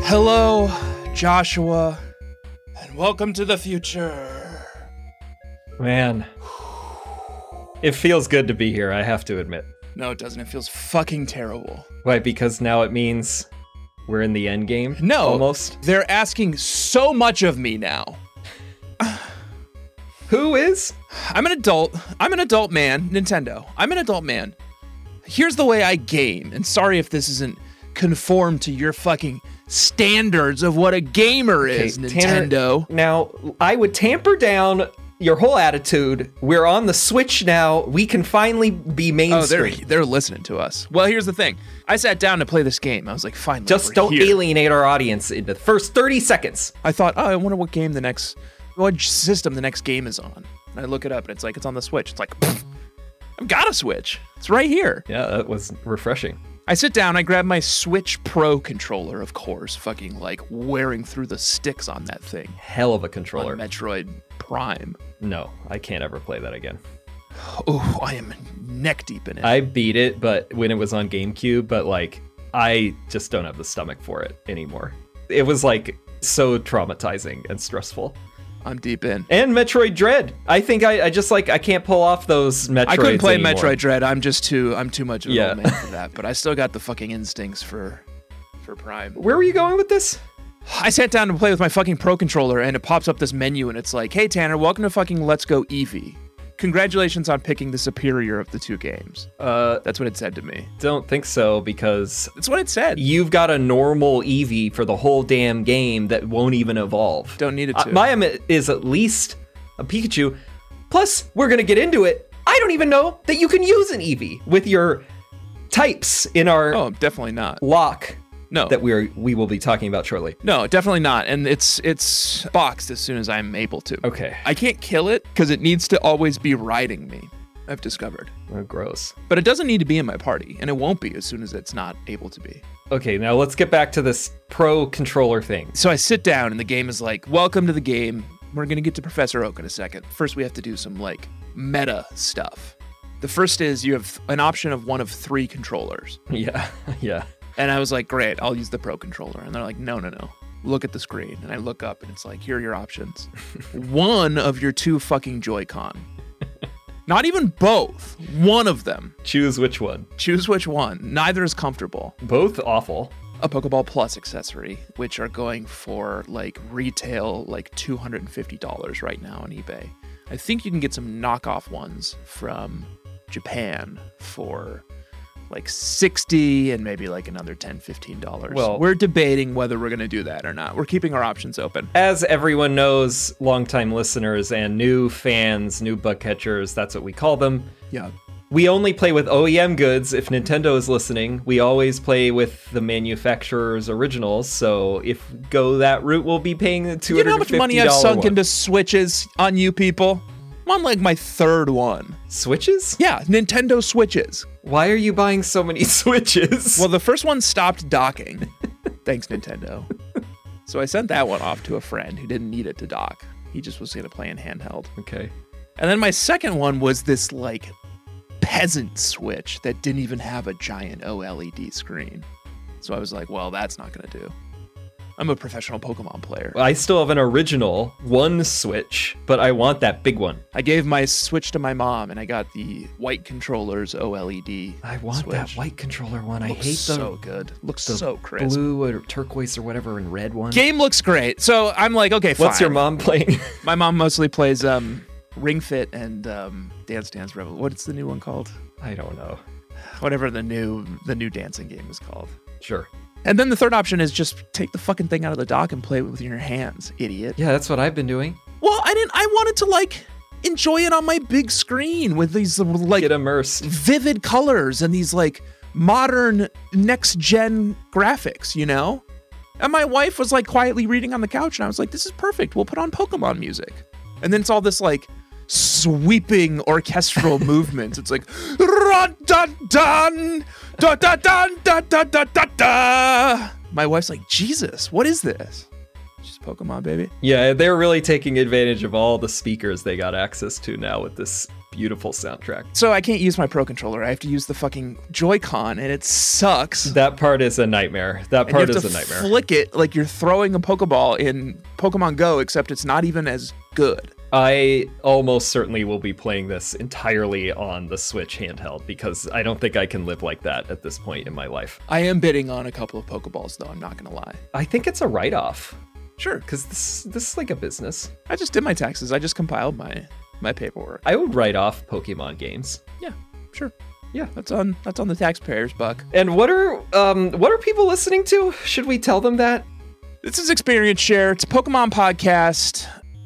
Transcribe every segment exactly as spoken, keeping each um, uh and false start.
Hello, Joshua, and welcome to the future. Man, it feels good to be here, I have to admit. No, it doesn't. It feels fucking terrible. Why, because now it means we're in the end game? No, almost. They're asking so much of me now. Who is? I'm an adult. I'm an adult man. Nintendo. I'm an adult man. Here's the way I game, and sorry if this isn't conform to your fucking standards of what a gamer is, Okay, Nintendo. Tanner, now, I would tamper down your whole attitude. We're on the Switch now. We can finally be mainstream. Oh, they're, they're listening to us. Well, here's the thing. I sat down to play this game. I was like, finally, Just we're don't here. alienate our audience in the first thirty seconds. I thought, oh, I wonder what game the next, what system the next game is on. And I look it up, and it's like, it's on the Switch. It's like, pfft, I've got a Switch. It's right here. Yeah, that was refreshing. I sit down, I grab my Switch Pro controller, of course, fucking like wearing through the sticks on that thing. Hell of a controller. On Metroid Prime. No, I can't ever play that again. Oh, I am neck deep in it. I beat it, but when it was on GameCube, but like, I just don't have the stomach for it anymore. It was like so traumatizing and stressful. I'm deep in. And Metroid Dread. I think I, I just like, I can't pull off those Metroids I couldn't play anymore. Metroid Dread. I'm just too, I'm too much of an Yeah. old man for that. But I still got the fucking instincts for, for Prime. Where were you going with this? I sat down to play with my fucking Pro controller, and it pops up this menu, and it's like, hey, Tanner, welcome to fucking Let's Go Eevee. Congratulations on picking the superior of the two games. Uh, That's what it said to me. don't think so, because That's what it said. you've got a normal Eevee for the whole damn game that won't even evolve. Don't need it Uh, to. my em- is at least a Pikachu. Plus, we're gonna get into it. I don't even know that you can use an Eevee with your types in our Oh, definitely not. lock No. that we're we will be talking about shortly. No, definitely not. And it's it's boxed as soon as I'm able to. Okay. I can't kill it because it needs to always be riding me, I've discovered. Oh, gross. But it doesn't need to be in my party, and it won't be as soon as it's not able to be. Okay, now let's get back to this Pro controller thing. So I sit down, and the game is like, welcome to the game. We're going to get to Professor Oak in a second. First, we have to do some, like, meta stuff. The first is you have an option of one of three controllers. Yeah, yeah. And I was like, great, I'll use the Pro controller. And they're like, no, no, no. Look at the screen. And I look up, and it's like, here are your options. One of your two fucking Joy-Con. Not even both. One of them. Choose which one. Choose which one. Neither is comfortable. Both awful. A Pokeball Plus accessory, which are going for like retail like two hundred fifty dollars right now on eBay. I think you can get some knockoff ones from Japan for like sixty and maybe like another ten, fifteen dollars. Well- we're debating whether we're going to do that or not. We're keeping our options open. As everyone knows, longtime listeners and new fans, new bug catchers, that's what we call them. Yeah. We only play with O E M goods. If Nintendo is listening, we always play with the manufacturer's originals. So if we go that route, we'll be paying the two You hundred know how fifty much dollars money I've sunk one. into Switches on you people? I'm on like my third one. Switches? Yeah, Nintendo Switches. Why are you buying so many Switches? Well, the first one stopped docking. Thanks, Nintendo. So I sent that one off to a friend who didn't need it to dock. He just was going to play in handheld. okay. And then my second one was this, like, peasant Switch that didn't even have a giant OLED screen. So I was like, well, that's not going to do. I'm a professional Pokemon player. I still have an original one Switch, but I want that big one. I gave my Switch to my mom, and I got the white controller's OLED I want Switch. that white controller one. I Looks hate the so good. Looks the so crisp. blue or turquoise or whatever and red one. Game looks great. So I'm like, okay, fine. What's your mom playing? My mom mostly plays um, Ring Fit and um, Dance Dance Revolution. What's the new one called? I don't know. Whatever the new the new dancing game is called. Sure. And then the third option is just take the fucking thing out of the dock and play it with your hands, idiot. Yeah, that's what I've been doing. Well, I didn't. I wanted to like enjoy it on my big screen with these like Get immersed. vivid colors and these like modern next gen graphics, you know? And my wife was like quietly reading on the couch, and I was like, this is perfect. We'll put on Pokemon music. And then it's all this like sweeping orchestral movement. It's like dun dun dun dun dun dun dun dun dun dun. My wife's like, Jesus, what is this? Just Pokemon, baby. Yeah, they're really taking advantage of all the speakers they got access to now with this beautiful soundtrack. So I can't use my Pro Controller. I have to use the fucking Joy-Con, and it sucks. That part is a nightmare. That And part you have is to a nightmare. flick it like you're throwing a Pokeball in Pokemon Go, except it's not even as good. I almost certainly will be playing this entirely on the Switch handheld because I don't think I can live like that at this point in my life. I am bidding on a couple of Pokeballs, though. I'm not going to lie. I think it's a write-off Sure. because this this is like a business. I just did my taxes. I just compiled my my paperwork. I would write off Pokemon games. Yeah, sure. Yeah. That's on that's on the taxpayers' buck. And what are um what are people listening to? Should we tell them that? This is Experience Share. It's a Pokemon podcast.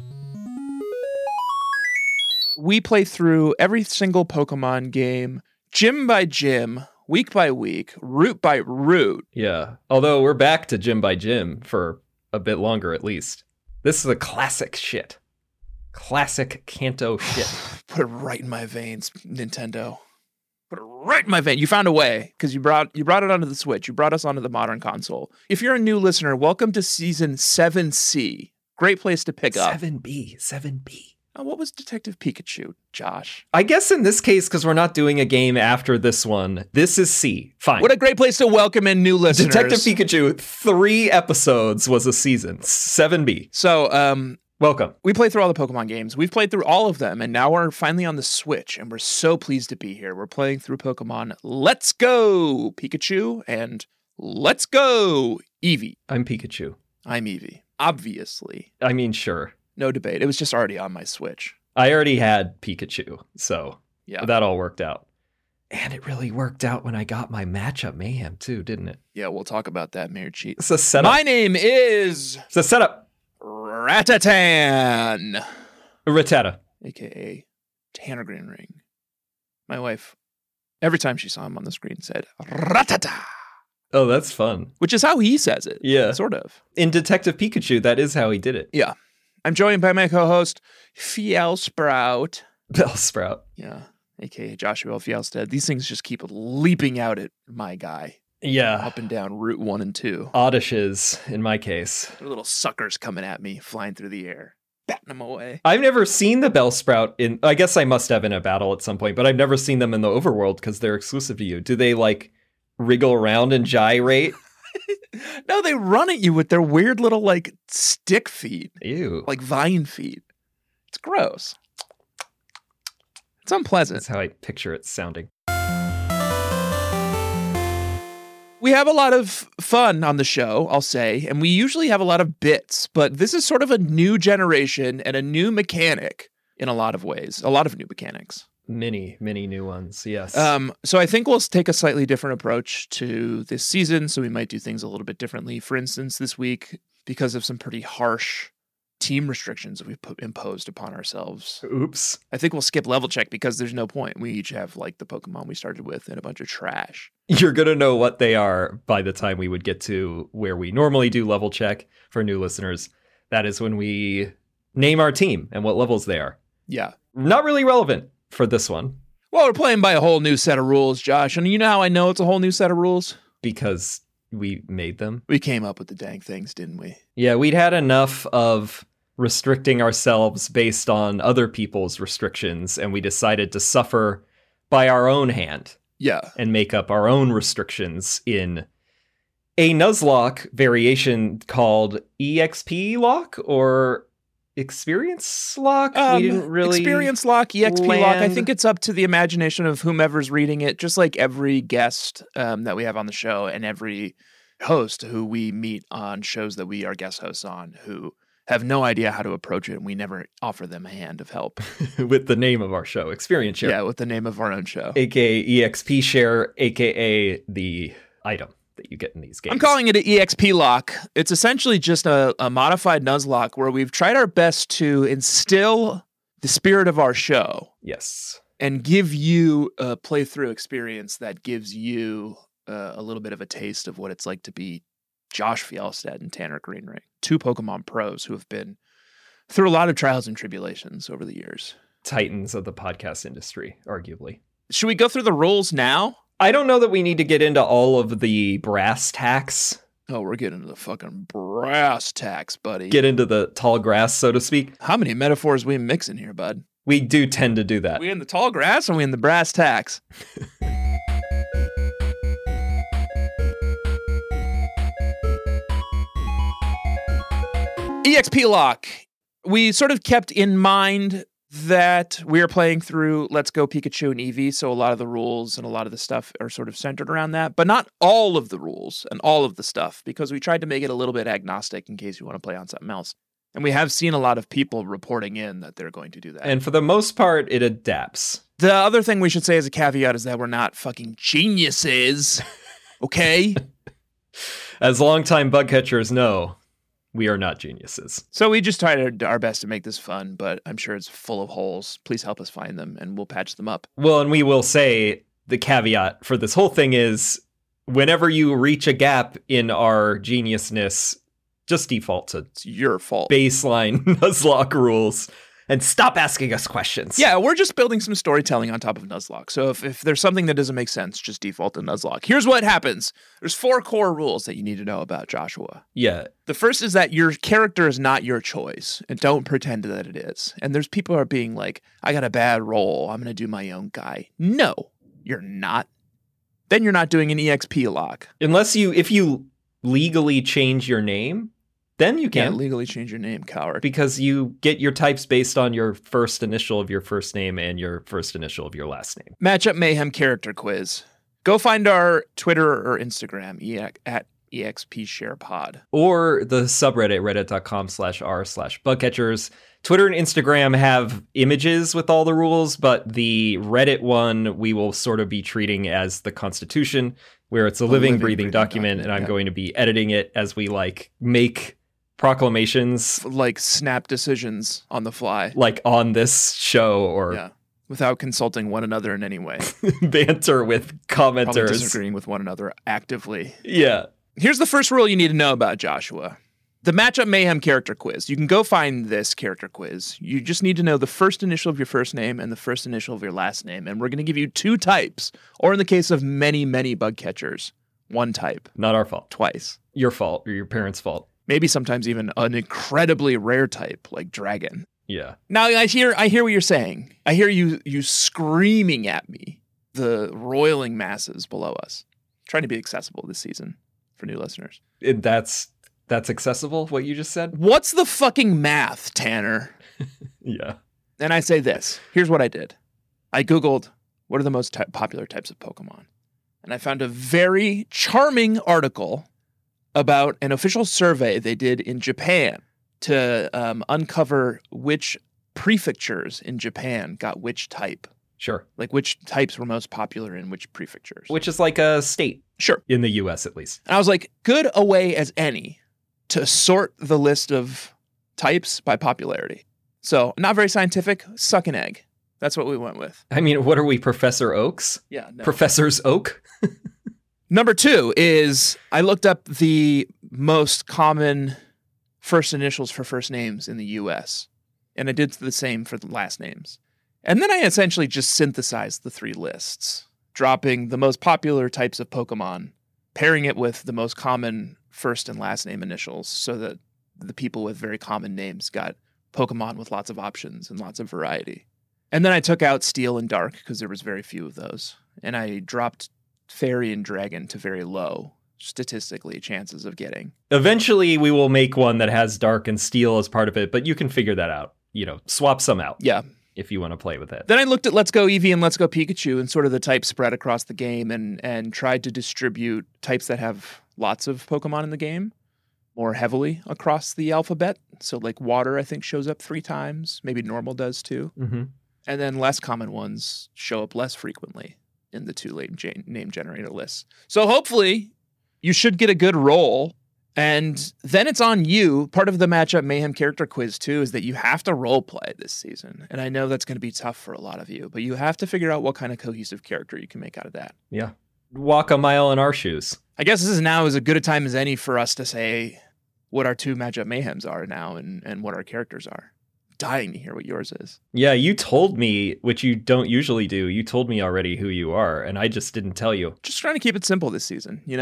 We play through every single Pokemon game, gym by gym, week by week, route by route. Yeah. Although we're back to gym by gym for a bit longer at least. This is a classic shit. Classic Kanto shit. Put it right in my veins, Nintendo. Put it right in my vein. You found a way because you brought you brought it onto the Switch. You brought us onto the modern console. If you're a new listener, welcome to season seven C. Great place to pick up. seven B, seven B. Oh, what was Detective Pikachu, Josh? I guess in this case, because we're not doing a game after this one, this is C. Fine. What a great place to welcome in new listeners. Detective Pikachu, three episodes was a season. seven B. So, um, Welcome. we played through all the Pokemon games. We've played through all of them, and now we're finally on the Switch, and we're so pleased to be here. We're playing through Pokemon Let's Go Pikachu and Let's Go Eevee. I'm Pikachu. I'm Eevee. Obviously. I mean, sure. No debate. It was just already on my Switch. I already had Pikachu, so Yeah. that all worked out. And it really worked out when I got my matchup mayhem too, didn't it? Yeah, we'll talk about that, Mayor Cheat. It's a setup. My name is It's a setup. Ratatan, Rattata. aka Tanner Greenring. My wife, every time she saw him on the screen, said Ratata, Oh, that's fun. which is how he says it. Yeah. Sort of. In Detective Pikachu, that is how he did it. Yeah. I'm joined by my co-host, Fiel Sprout. Bellsprout. Yeah, aka Joshua Fielstead. These things just keep leaping out at my guy, Yeah. up and down Route one and two. Oddishes, in my case. They're little suckers coming at me, flying through the air, batting them away. I've never seen the Bellsprout in, I guess I must have in a battle at some point, but I've never seen them in the overworld because they're exclusive to you. Do they like wriggle around and gyrate? No, they run at you with their weird little, like, stick feet, Ew. like vine feet. It's gross. It's unpleasant. That's how I picture it sounding. We have a lot of fun on the show, I'll say, and we usually have a lot of bits, but this is sort of a new generation and a new mechanic in a lot of ways, a lot of new mechanics. Many, many new ones, yes. Um, so I think we'll take a slightly different approach to this season, so we might do things a little bit differently. For instance, this week, because of some pretty harsh team restrictions that we've put, imposed upon ourselves, Oops. I think we'll skip level check because there's no point. We each have like the Pokemon we started with and a bunch of trash. You're going to know what they are by the time we would get to where we normally do level check for new listeners. That is when we name our team and what levels they are. Yeah. Not really relevant for this one Well, we're playing by a whole new set of rules, Josh. And you know how I know it's a whole new set of rules? because we made them. We came up with the dang things, didn't we? Yeah, we'd had enough of restricting ourselves based on other people's restrictions, and we decided to suffer by our own hand Yeah. and make up our own restrictions in a Nuzlocke variation called E X P Lock or Experience Lock. Um, we didn't really Experience Lock, E X P Lock. I land- think it's up to the imagination of whomever's reading it, just like every guest um, that we have on the show and every host who we meet on shows that we are guest hosts on who have no idea how to approach it, and we never offer them a hand of help. with the name of our show, Experience Share, Yeah, with the name of our own show. aka E X P Share, aka the item that you get in these games. I'm calling it an E X P Lock. It's essentially just a, a modified Nuzlocke where we've tried our best to instill the spirit of our show Yes. and give you a playthrough experience that gives you uh, a little bit of a taste of what it's like to be Josh Fjellstead and Tanner Greenring, two Pokemon pros who have been through a lot of trials and tribulations over the years. Titans of the podcast industry, arguably. Should we go through the rules now? I don't know that we need to get into all of the brass tacks Oh, we're getting into the fucking brass tacks, buddy. Get into the tall grass, so to speak. How many metaphors we mixing here, bud? We do tend to do that. Are we in the tall grass or are we in the brass tacks? E X P Lock. We sort of kept in mind that we are playing through Let's Go Pikachu and Eevee, so a lot of the rules and a lot of the stuff are sort of centered around that, but not all of the rules and all of the stuff, because we tried to make it a little bit agnostic in case you want to play on something else. And we have seen a lot of people reporting in that they're going to do that. And for the most part, it adapts. The other thing we should say as a caveat is that we're not fucking geniuses, okay? As longtime bug catchers know, we are not geniuses. So we just tried our best to make this fun, but I'm sure it's full of holes. Please help us find them, and we'll patch them up. Well, and we will say the caveat for this whole thing is whenever you reach a gap in our geniusness, just default to It's your fault. baseline Nuzlocke rules and stop asking us questions. Yeah, we're just building some storytelling on top of Nuzlocke. So if, if there's something that doesn't make sense, just default to Nuzlocke. Here's what happens. There's four core rules that you need to know about Joshua. Yeah. The first is that your character is not your choice, and don't pretend that it is. And there's people who are being like, I got a bad roll, I'm going to do my own guy. No, you're not. Then you're not doing an E X P lock. Unless you, if you legally change your name, then you Can't can. legally change your name, coward. Because you get your types based on your first initial of your first name and your first initial of your last name. Matchup Mayhem character quiz. Go find our Twitter or Instagram e- at EXPSharePod. Or the subreddit, reddit.com slash r slash bugcatchers. Twitter and Instagram have images with all the rules, but the Reddit one we will sort of be treating as the Constitution, where it's a, a living, living, breathing, breathing document, document, and I'm yeah. going to be editing it as we like make proclamations. Like snap decisions on the fly. Like on this show or... Yeah. Without consulting one another in any way. Banter with commenters. Probably disagreeing with one another actively. Yeah. Here's the first rule you need to know about Joshua. The Matchup Mayhem character quiz. You can go find this character quiz. You just need to know the first initial of your first name and the first initial of your last name. And we're going to give you two types, or in the case of many, many bug catchers, one type. Not our fault. Twice. Your fault or your parents' fault. Maybe sometimes even an incredibly rare type like Dragon. Yeah. Now I hear I hear what you're saying. I hear you you screaming at me, the roiling masses below us. Trying to be accessible this season for new listeners. It, that's that's accessible, what you just said? What's the fucking math, Tanner? Yeah. And I say this. Here's what I did. I Googled what are the most ty- popular types of Pokemon. And I found a very charming article about an official survey they did in Japan to um, uncover which prefectures in Japan got which type. Sure. Like which types were most popular in which prefectures. Which is like a state. Sure. In the U S at least. And I was like, good a way as any to sort the list of types by popularity. So not very scientific, suck an egg. That's what we went with. I mean, what are we, Professor Oaks? Yeah. No. Professor's Oak? Number two is I looked up the most common first initials for first names in the U S. And I did the same for the last names. And then I essentially just synthesized the three lists, dropping the most popular types of Pokemon, pairing it with the most common first and last name initials so that the people with very common names got Pokemon with lots of options and lots of variety. And then I took out Steel and Dark because there was very few of those. And I dropped Fairy and Dragon to very low, statistically, chances of getting. Eventually, we will make one that has Dark and Steel as part of it, but you can figure that out. You know, swap some out. Yeah. If you want to play with it. Then I looked at Let's Go Eevee and Let's Go Pikachu and sort of the type spread across the game and and tried to distribute types that have lots of Pokemon in the game more heavily across the alphabet. So like water, I think, shows up three times. Maybe normal does too. Mm-hmm. And then less common ones show up less frequently in the two name generator lists. So hopefully you should get a good roll. And then it's on you. Part of the Matchup Mayhem character quiz, too, is that you have to role play this season. And I know that's going to be tough for a lot of you, but you have to figure out what kind of cohesive character you can make out of that. Yeah. Walk a mile in our shoes. I guess this is now as good a time as any for us to say what our two Matchup Mayhems are now and, and what our characters are. Dying to hear what yours is. Yeah, you told me, which you don't usually do. You told me already who you are, and I just didn't tell you. Just trying to keep it simple this season, you know?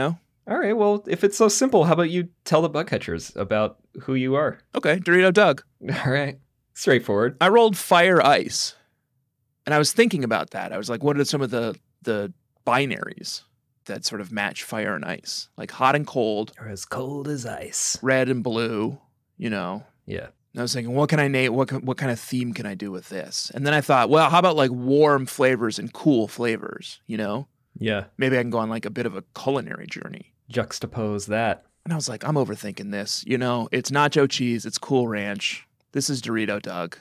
All right, well, if it's so simple, how about you tell the bug catchers about who you are? Okay, Dorito Doug. All right. Straightforward. I rolled fire ice. And I was thinking about that. I was like, what are some of the the binaries that sort of match fire and ice? Like hot and cold. Or as cold as ice. Red and blue, you know. Yeah. And I was thinking, what can I name? What what kind of theme can I do with this? And then I thought, well, how about like warm flavors and cool flavors? You know, Yeah. maybe I can go on like a bit of a culinary journey. Juxtapose that. And I was like, I'm overthinking this. You know, it's nacho cheese, it's Cool Ranch. This is Dorito Doug.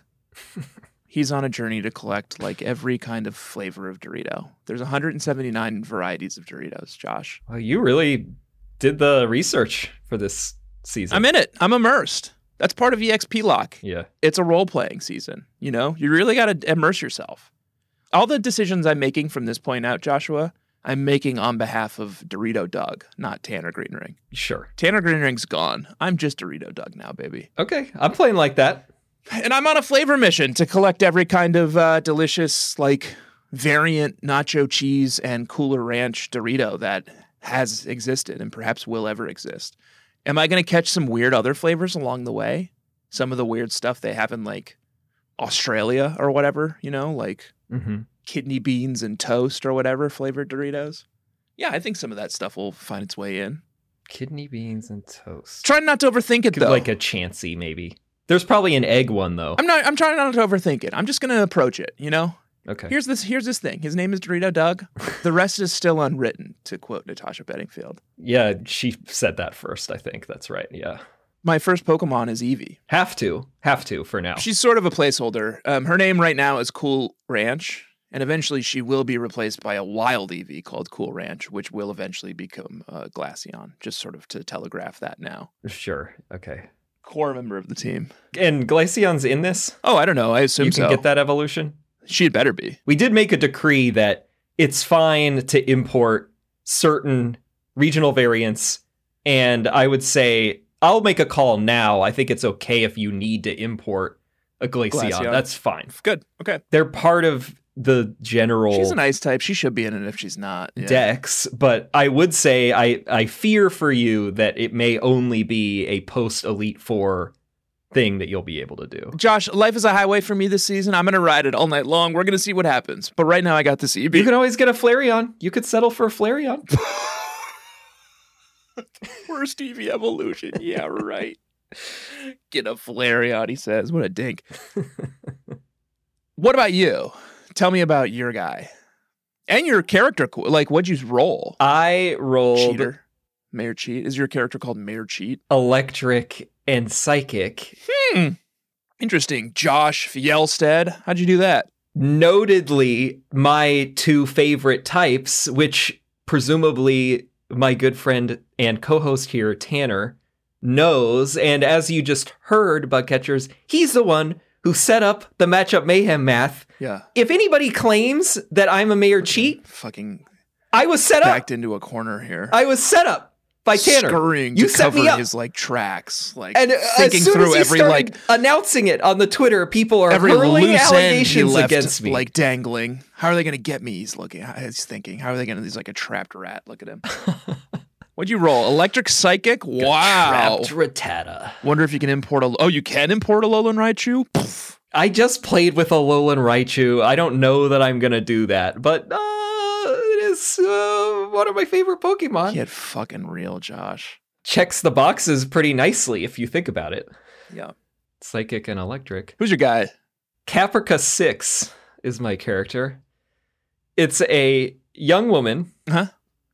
He's on a journey to collect like every kind of flavor of Dorito. There's one hundred seventy-nine varieties of Doritos, Josh. Well, you really did the research for this season. I'm in it. I'm immersed. That's part of E X P Lock. Yeah. It's a role-playing season, you know? You really got to immerse yourself. All the decisions I'm making from this point out, Joshua, I'm making on behalf of Dorito Doug, not Tanner Greenring. Sure. Tanner Greenring's gone. I'm just Dorito Doug now, baby. Okay. I'm playing like that. And I'm on a flavor mission to collect every kind of uh, delicious, like, variant nacho cheese and Cooler Ranch Dorito that has existed and perhaps will ever exist. Am I going to catch some weird other flavors along the way? Some of the weird stuff they have in, like, Australia or whatever, you know, like Mm-hmm. kidney beans and toast or whatever flavored Doritos. Yeah, I think some of that stuff will find its way in. Kidney beans and toast. Try not to overthink it, though. Like a chancy, maybe. There's probably an egg one, though. I'm not. I'm trying not to overthink it. I'm just going to approach it, you know? Okay. Here's this Here's this thing. His name is Dorito Doug. The rest is still unwritten, to quote Natasha Bedingfield. Yeah, she said that first, I think. That's right. Yeah. My first Pokemon is Eevee. Have to. Have to for now. She's sort of a placeholder. Um, her name right now is Cool Ranch, and eventually she will be replaced by a wild Eevee called Cool Ranch, which will eventually become uh, Glaceon, just sort of to telegraph that now. Sure. Okay. Core member of the team. And Glaceon's in this? Oh, I don't know. I assume You can so. get that evolution? She'd better be. We did make a decree that it's fine to import certain regional variants, and I would say I'll make a call now. I think it's okay if you need to import a Glaceon. Glaceon. That's fine. Good. Okay. They're part of the general She's an ice type. She should be in it if she's not. Yeah. decks, but I would say I, I fear for you that it may only be a post-Elite Four thing that you'll be able to do. Josh, life is a highway for me this season. I'm going to ride it all night long. We're going to see what happens. But right now I got this E B. You can always get a Flareon. You could settle for a Flareon. Worst Eevee evolution. Yeah, right. Get a Flareon, he says. What a dink. What about you? Tell me about your guy. And your character. Like, what'd you roll? I rolled Cheater. Mayor Cheat. Is your character called Mayor Cheat? Electric and Psychic. Hmm. Interesting. Josh Fjellstead. How'd you do that? Notedly, my two favorite types, which presumably my good friend and co-host here, Tanner, knows. And as you just heard, Bugcatchers, he's the one who set up the Matchup Mayhem math. Yeah. If anybody claims that I'm a Mayor Cheat, Fucking I was set up. backed into a corner here. I was set up by Tanner. Scurrying You to set me cover up. his like tracks, like And uh, thinking as soon through as he every started like announcing it on the Twitter, people are every hurling loose end he allegations left, against me. like dangling. How are they going to get me? He's looking. He's thinking. How are they going to? He's like a trapped rat. Look at him. What'd you roll? Electric Psychic. Wow. Trapped Rattata. Wonder if you can import a. Oh, you can import a Alolan Raichu. Pff. I just played with Alolan Raichu. I don't know that I'm gonna do that, but uh, it is uh, one of my favorite Pokemon. Get fucking real, Josh. Checks the boxes pretty nicely if you think about it. Yeah. Psychic and Electric. Who's your guy? Caprica six is my character. It's a young woman Huh?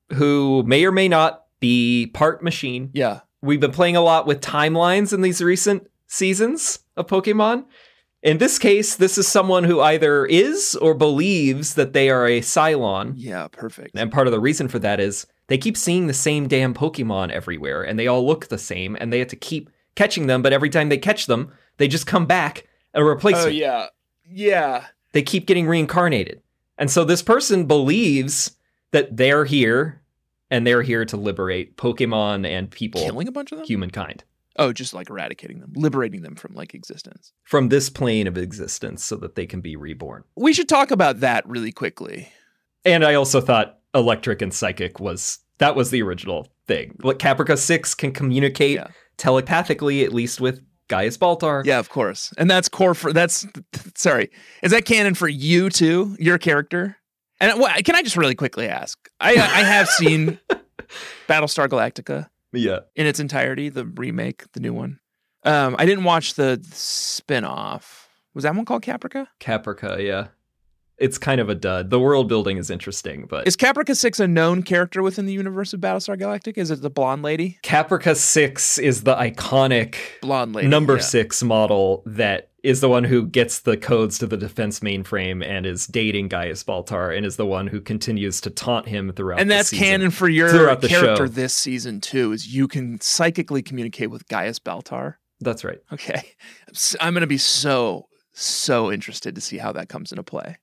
who may or may not be part machine. Yeah. We've been playing a lot with timelines in these recent seasons of Pokemon. In this case, this is someone who either is or believes that they are a Cylon. Yeah. Perfect. And part of the reason for that is they keep seeing the same damn Pokemon everywhere, and they all look the same, and they have to keep catching them, but every time they catch them, they just come back a replacement. Oh yeah. Yeah. They keep getting reincarnated. And so this person believes that they're here, and they're here to liberate Pokemon and people, Killing a bunch of them. humankind, Oh, just like eradicating them, liberating them from like existence. from this plane of existence so that they can be reborn. We should talk about that really quickly. And I also thought Electric and Psychic was, that was the original thing. Like Caprica six can communicate Yeah. telepathically, at least with Gaius Baltar. Yeah, of course. And that's core for that's sorry. Is that canon for you too? Your character? And what, can I just really quickly ask? I I have seen Battlestar Galactica Yeah. in its entirety, the remake, the new one. Um, I didn't watch the spin-off. Was that one called Caprica? Caprica, yeah. It's kind of a dud. The world building is interesting, but Is Caprica six a known character within the universe of Battlestar Galactica? Is it the blonde lady? Caprica six is the iconic Blonde lady. number yeah. six model that is the one who gets the codes to the defense mainframe and is dating Gaius Baltar and is the one who continues to taunt him throughout And the that's season. canon for your Throughout the character show. this season too, is you can psychically communicate with Gaius Baltar. That's right. Okay. I'm going to be so, so interested to see how that comes into play.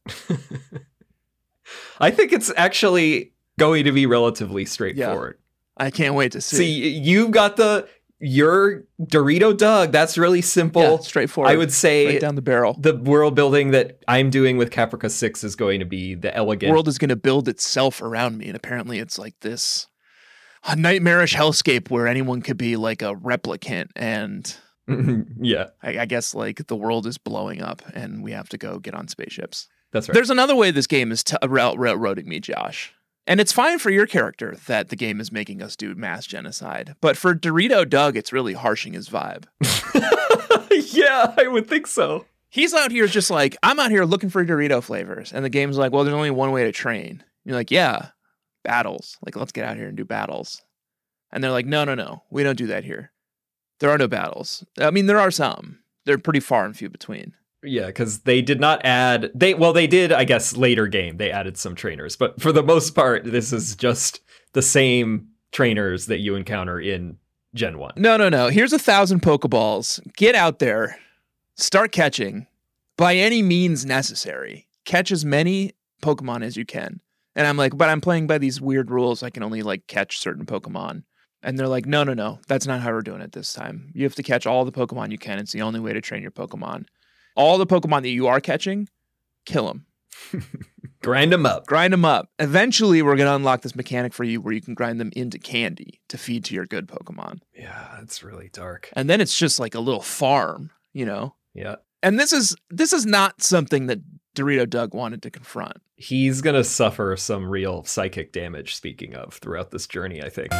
I think it's actually going to be relatively straightforward. I can't wait to see. See, you've got the your Dorito Doug. That's really simple. Yeah, straightforward. I would say right down the barrel. the world building that I'm doing with Caprica six is going to be the The elegant. world is going to build itself around me, and apparently it's like this a nightmarish hellscape where anyone could be like a replicant, and yeah, I, I guess like the world is blowing up, and we have to go get on spaceships. that's right. There's another way this game is t- rail- railroading me, Josh. And it's fine for your character that the game is making us do mass genocide. But for Dorito Doug, it's really harshing his vibe. Yeah, I would think so. He's out here just like, I'm out here looking for Dorito flavors. And the game's like, well, there's only one way to train. You're like, yeah, battles. Like, let's get out here and do battles. And they're like, no, no, no. We don't do that here. There are no battles. I mean, there are some. They're pretty far and few between. Yeah, because they did not add they well they did I guess later game they added some trainers, but for the most part this is just the same trainers that you encounter in Gen one. No, no, no. Here's a thousand Pokeballs. Get out there. Start catching by any means necessary. Catch as many Pokemon as you can. And I'm like, but I'm playing by these weird rules. I can only like catch certain Pokemon. And they're like, no, no, no. That's not how we're doing it this time. You have to catch all the Pokemon you can. It's the only way to train your Pokemon. All the Pokemon that you are catching, kill them. Grind them up. Grind them up. Eventually, we're going to unlock this mechanic for you where you can grind them into candy to feed to your good Pokemon. Yeah, it's really dark. And then it's just like a little farm, you know? Yeah. And this is this is not something that Dorito Doug wanted to confront. He's going to suffer some real psychic damage, speaking of, throughout this journey, I think.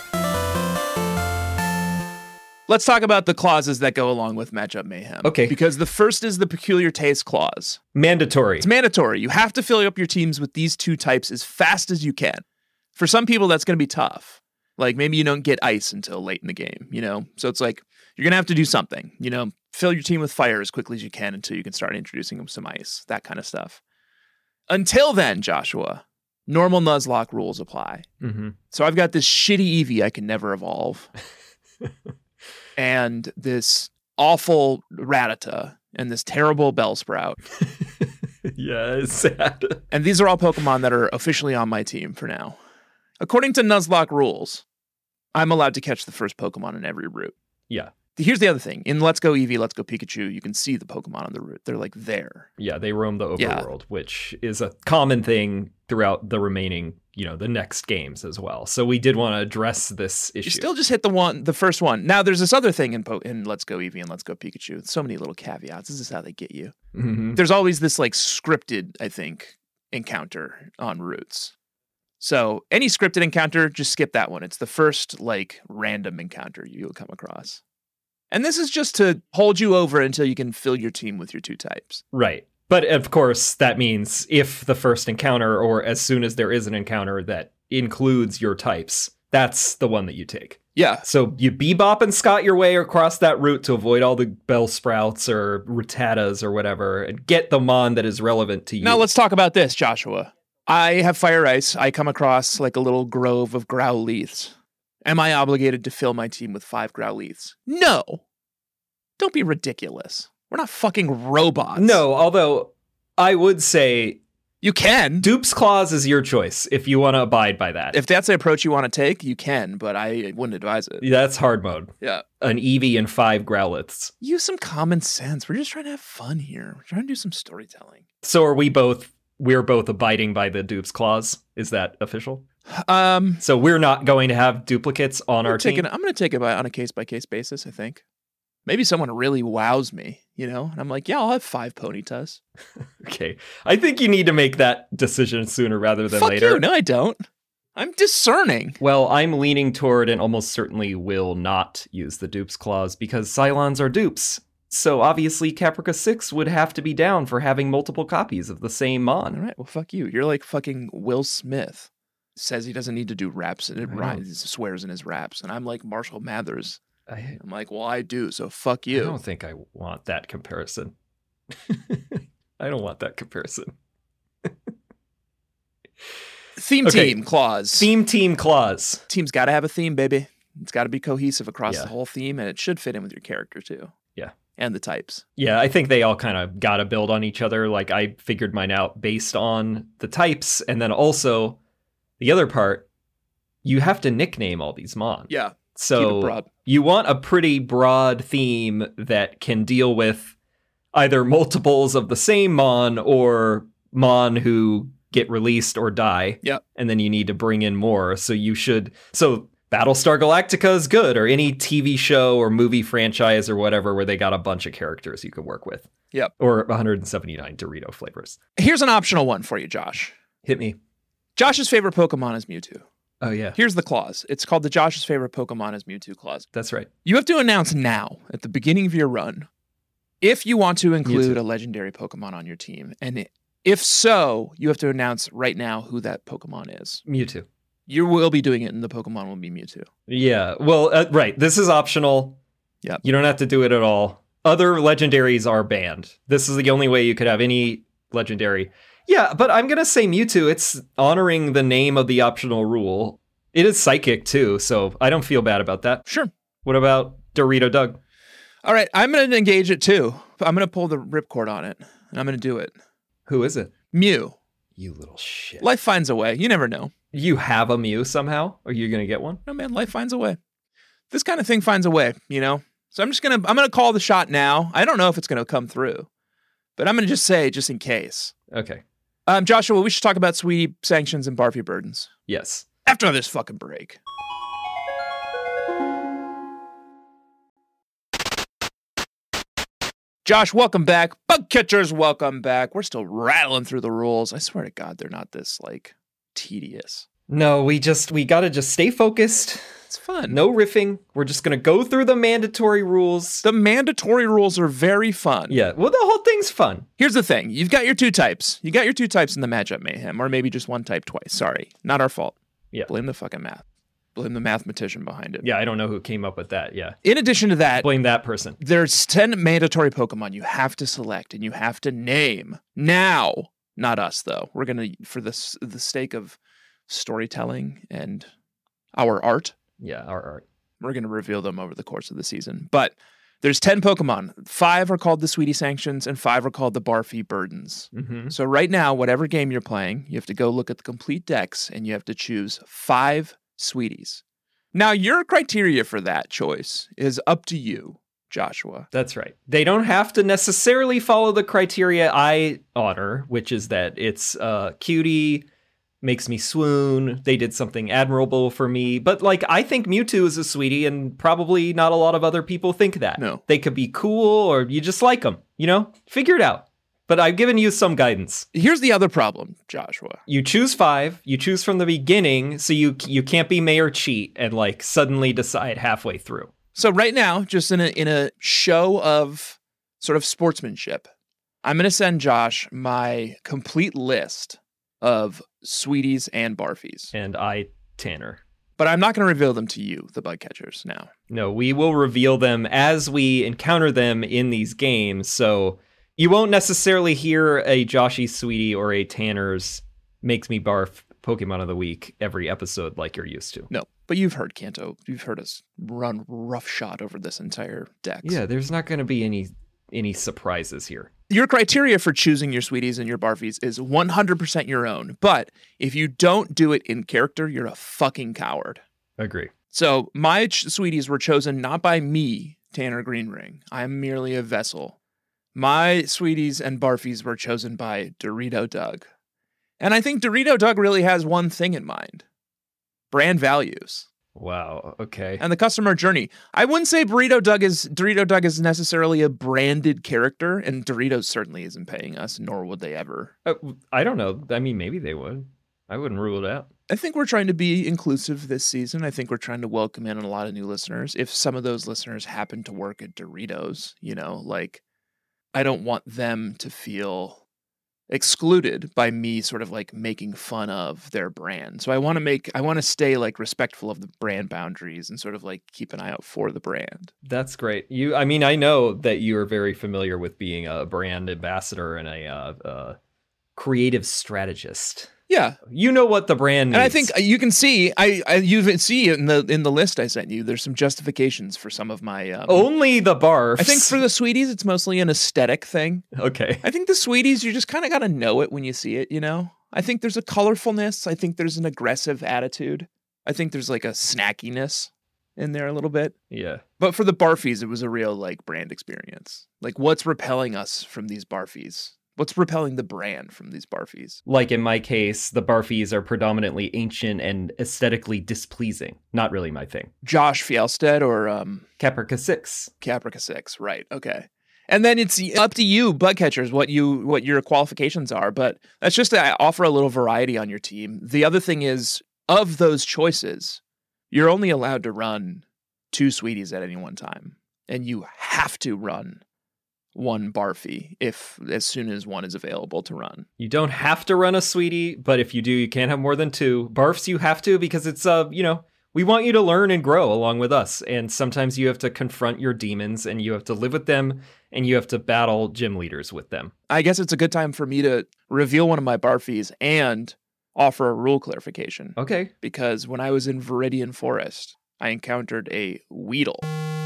Let's talk about the clauses that go along with Matchup Mayhem. Okay. Because the first is the Peculiar Taste Clause. Mandatory. It's mandatory. You have to fill up your teams with these two types as fast as you can. For some people, that's going to be tough. Like maybe you don't get ice until late in the game, you know? So it's like, you're going to have to do something, you know? Fill your team with fire as quickly as you can until you can start introducing them some ice, that kind of stuff. Until then, Joshua, normal Nuzlocke rules apply. Mm-hmm. So I've got this shitty Eevee I can never evolve. And this awful Rattata and this terrible Bellsprout. Yeah, it's sad. And these are all Pokemon that are officially on my team for now. According to Nuzlocke rules, I'm allowed to catch the first Pokemon in every route. Yeah. Here's the other thing. In Let's Go Eevee, Let's Go Pikachu, you can see the Pokemon on the route. They're like there. Yeah, they roam the Yeah. overworld, which is a common thing throughout the remaining, you know, the next games as well. So we did want to address this issue. You still just hit the one, the first one. Now there's this other thing in po- in Let's Go Eevee and Let's Go Pikachu. So many little caveats. This is how they get you. Mhm. There's always this like scripted, I think, encounter on routes. So any scripted encounter, just skip that one. It's the first like random encounter you'll come across. And this is just to hold you over until you can fill your team with your two types. Right. But of course, that means if the first encounter or as soon as there is an encounter that includes your types, that's the one that you take. Yeah. So you bebop and scott your way across that route to avoid all the Bellsprouts or Rattatas or whatever and get the mon that is relevant to you. Now let's talk about this, Joshua. I have Fire Ice. I come across like a little grove of Growlithes. Am I obligated to fill my team with five Growlithes? No. Don't be ridiculous. We're not fucking robots. No, although I would say You can. Dupe's Clause is your choice if you want to abide by that. If that's the approach you want to take, you can, but I wouldn't advise it. That's hard mode. Yeah. An Eevee and five Growliths. Use some common sense. We're just trying to have fun here. We're trying to do some storytelling. So are we both, we're both abiding by the Dupe's Clause? Is that official? Um, So we're not going to have duplicates on I'm our gonna take team. it. I'm going to take it by, on a case by case basis. I think maybe someone really wows me, you know, and I'm like, yeah, I'll have five Ponytas. Okay. I think you need to make that decision sooner rather than Fuck later. you. No, I don't. I'm discerning. Well, I'm leaning toward and almost certainly will not use the dupes clause because Cylons are dupes. So obviously Caprica six would have to be down for having multiple copies of the same All Mon. right. Well, fuck you. You're like fucking Will Smith. Says he doesn't need to do raps and it I know. rhymes, swears in his raps. And I'm like Marshall Mathers. I, I'm like, well, I do. So fuck I you. don't think I want that comparison. I don't want that comparison. Theme Okay. team clause. Theme team clause. Team's got to have a theme, baby. It's got to be cohesive across Yeah. the whole theme, and it should fit in with your character too. Yeah. And the types. Yeah, I think they all kind of got to build on each other. Like I figured mine out based on the types. And then also the other part, you have to nickname all these Mon. Yeah. Keep it So broad. you want a pretty broad theme that can deal with either multiples of the same Mon or Mon who get released or die. Yep. And then you need to bring in more. So you should. So Battlestar Galactica is good, or any T V show or movie franchise or whatever where they got a bunch of characters you could work with. Yep. Or one hundred seventy-nine Dorito flavors. Here's an optional one for you, Josh. Hit me. Josh's favorite Pokemon is Mewtwo. Oh, yeah. Here's the clause. It's called the Josh's favorite Pokemon is Mewtwo clause. That's right. You have to announce now, at the beginning of your run, if you want to include Mewtwo. a legendary Pokemon on your team. And if so, you have to announce right now who that Pokemon is. Mewtwo. You will be doing it, and the Pokemon will be Mewtwo. Yeah. Well, uh, right. This is optional. Yep. You don't have to do it at all. Other legendaries are banned. This is the only way you could have any legendary. Yeah, but I'm going to say Mewtwo. It's honoring the name of the optional rule. It is psychic, too, so I don't feel bad about that. Sure. What about Dorito Doug? All right, I'm going to engage it too. I'm going to pull the ripcord on it, and I'm going to do it. Who is it? Mew. You little shit. Life finds a way. You never know. You have a Mew somehow? Are you going to get one? No, man, life finds a way. This kind of thing finds a way, you know? So I'm just going to, I'm going to call the shot now. I don't know if it's going to come through, but I'm going to just say, just in case. Okay. Um, Joshua, we should talk about Sweetie sanctions and Barfy burdens Yes. after this fucking break. Josh, welcome back. Bug catchers, welcome back. We're still rattling through the rules. I swear to God, they're not this, like, tedious. No, we just, we got to just stay focused. It's fun. No riffing. We're just going to go through the mandatory rules. The mandatory rules are very fun. Yeah, well, the whole thing's fun. Here's the thing. You've got your two types. You got your two types in the matchup mayhem, or maybe just one type twice. Sorry. Not our fault. Yeah. Blame the fucking math. Blame the mathematician behind it. Yeah, I don't know who came up with that. Yeah. In addition to that, Blame that person. there's ten mandatory Pokemon you have to select and you have to name now. Not us, though. We're going to, for this, the sake of storytelling and our art, Yeah, our art. we're going to reveal them over the course of the season. But there's ten Pokemon. Five are called the Sweetie Sanctions and five are called the Barfy Burdens. Mm-hmm. So right now, whatever game you're playing, you have to go look at the complete decks and you have to choose five Sweeties. Now, your criteria for that choice is up to you, Joshua. That's right. They don't have to necessarily follow the criteria I honor, which is that it's uh, cutie, makes me swoon. They did something admirable for me. But like, I think Mewtwo is a sweetie, and probably not a lot of other people think that. No. They could be cool, or you just like them. You know, figure it out. But I've given you some guidance. Here's the other problem, Joshua. You choose five. You choose from the beginning, so you you can't be mayor cheat and like suddenly decide halfway through. So right now, just in a in a show of sort of sportsmanship, I'm going to send Josh my complete list of Sweeties and Barfies. And I, Tanner. But I'm not going to reveal them to you, the bug catchers, now. No, we will reveal them as we encounter them in these games. So you won't necessarily hear a Joshy Sweetie or a Tanner's Makes Me Barf Pokemon of the Week every episode like you're used to. No, but you've heard Kanto. You've heard us run roughshod over this entire deck. Yeah, there's not going to be any any surprises here. Your criteria for choosing your Sweeties and your Barfies is one hundred percent your own. But if you don't do it in character, you're a fucking coward. Agree. So my ch- Sweeties were chosen not by me, Tanner Greenring. I'm merely a vessel. My Sweeties and Barfies were chosen by Dorito Doug. And I think Dorito Doug really has one thing in mind. brand values. Wow. Okay. And the customer journey. I wouldn't say Burrito Doug is Dorito Doug is necessarily a branded character, and Doritos certainly isn't paying us, nor would they ever. Uh, I don't know. I mean, maybe they would. I wouldn't rule it out. I think we're trying to be inclusive this season. I think we're trying to welcome in a lot of new listeners. If some of those listeners happen to work at Doritos, you know, like, I don't want them to feel excluded by me sort of like making fun of their brand. So I want to make, I want to stay like respectful of the brand boundaries and sort of like keep an eye out for the brand. That's great. You, I mean, I know that you are very familiar with being a brand ambassador and a uh, uh, creative strategist. Yeah, you know what the brand needs. And I think you can see, I, I you see in the in the list I sent you, there's some justifications for some of my um, only the barfs. I think for the sweeties, it's mostly an aesthetic thing. Okay. I think the sweeties, you just kind of got to know it when you see it. You know, I think there's a colorfulness. I think there's an aggressive attitude. I think there's like a snackiness in there a little bit. Yeah. But for the barfies, it was a real like brand experience. Like, what's repelling us from these barfies? What's repelling the brand from these barfies? Like in my case, the barfies are predominantly ancient and aesthetically displeasing. Not really my thing. Josh Fjellstead or um, Caprica six. Caprica six, right? Okay. And then it's up to you, bug catchers, what you what your qualifications are. But that's just to offer a little variety on your team. The other thing is, of those choices, you're only allowed to run two sweeties at any one time, and you have to run one barfie if as soon as one is available to run. You don't have to run a sweetie, but if you do, you can't have more than two. Barfs you have to, because it's uh you know, we want you to learn and grow along with us, and sometimes you have to confront your demons and you have to live with them and you have to battle gym leaders with them. I guess it's a good time for me to reveal one of my barfies and offer a rule clarification. Okay. Because when I was in Viridian Forest, I encountered a Weedle.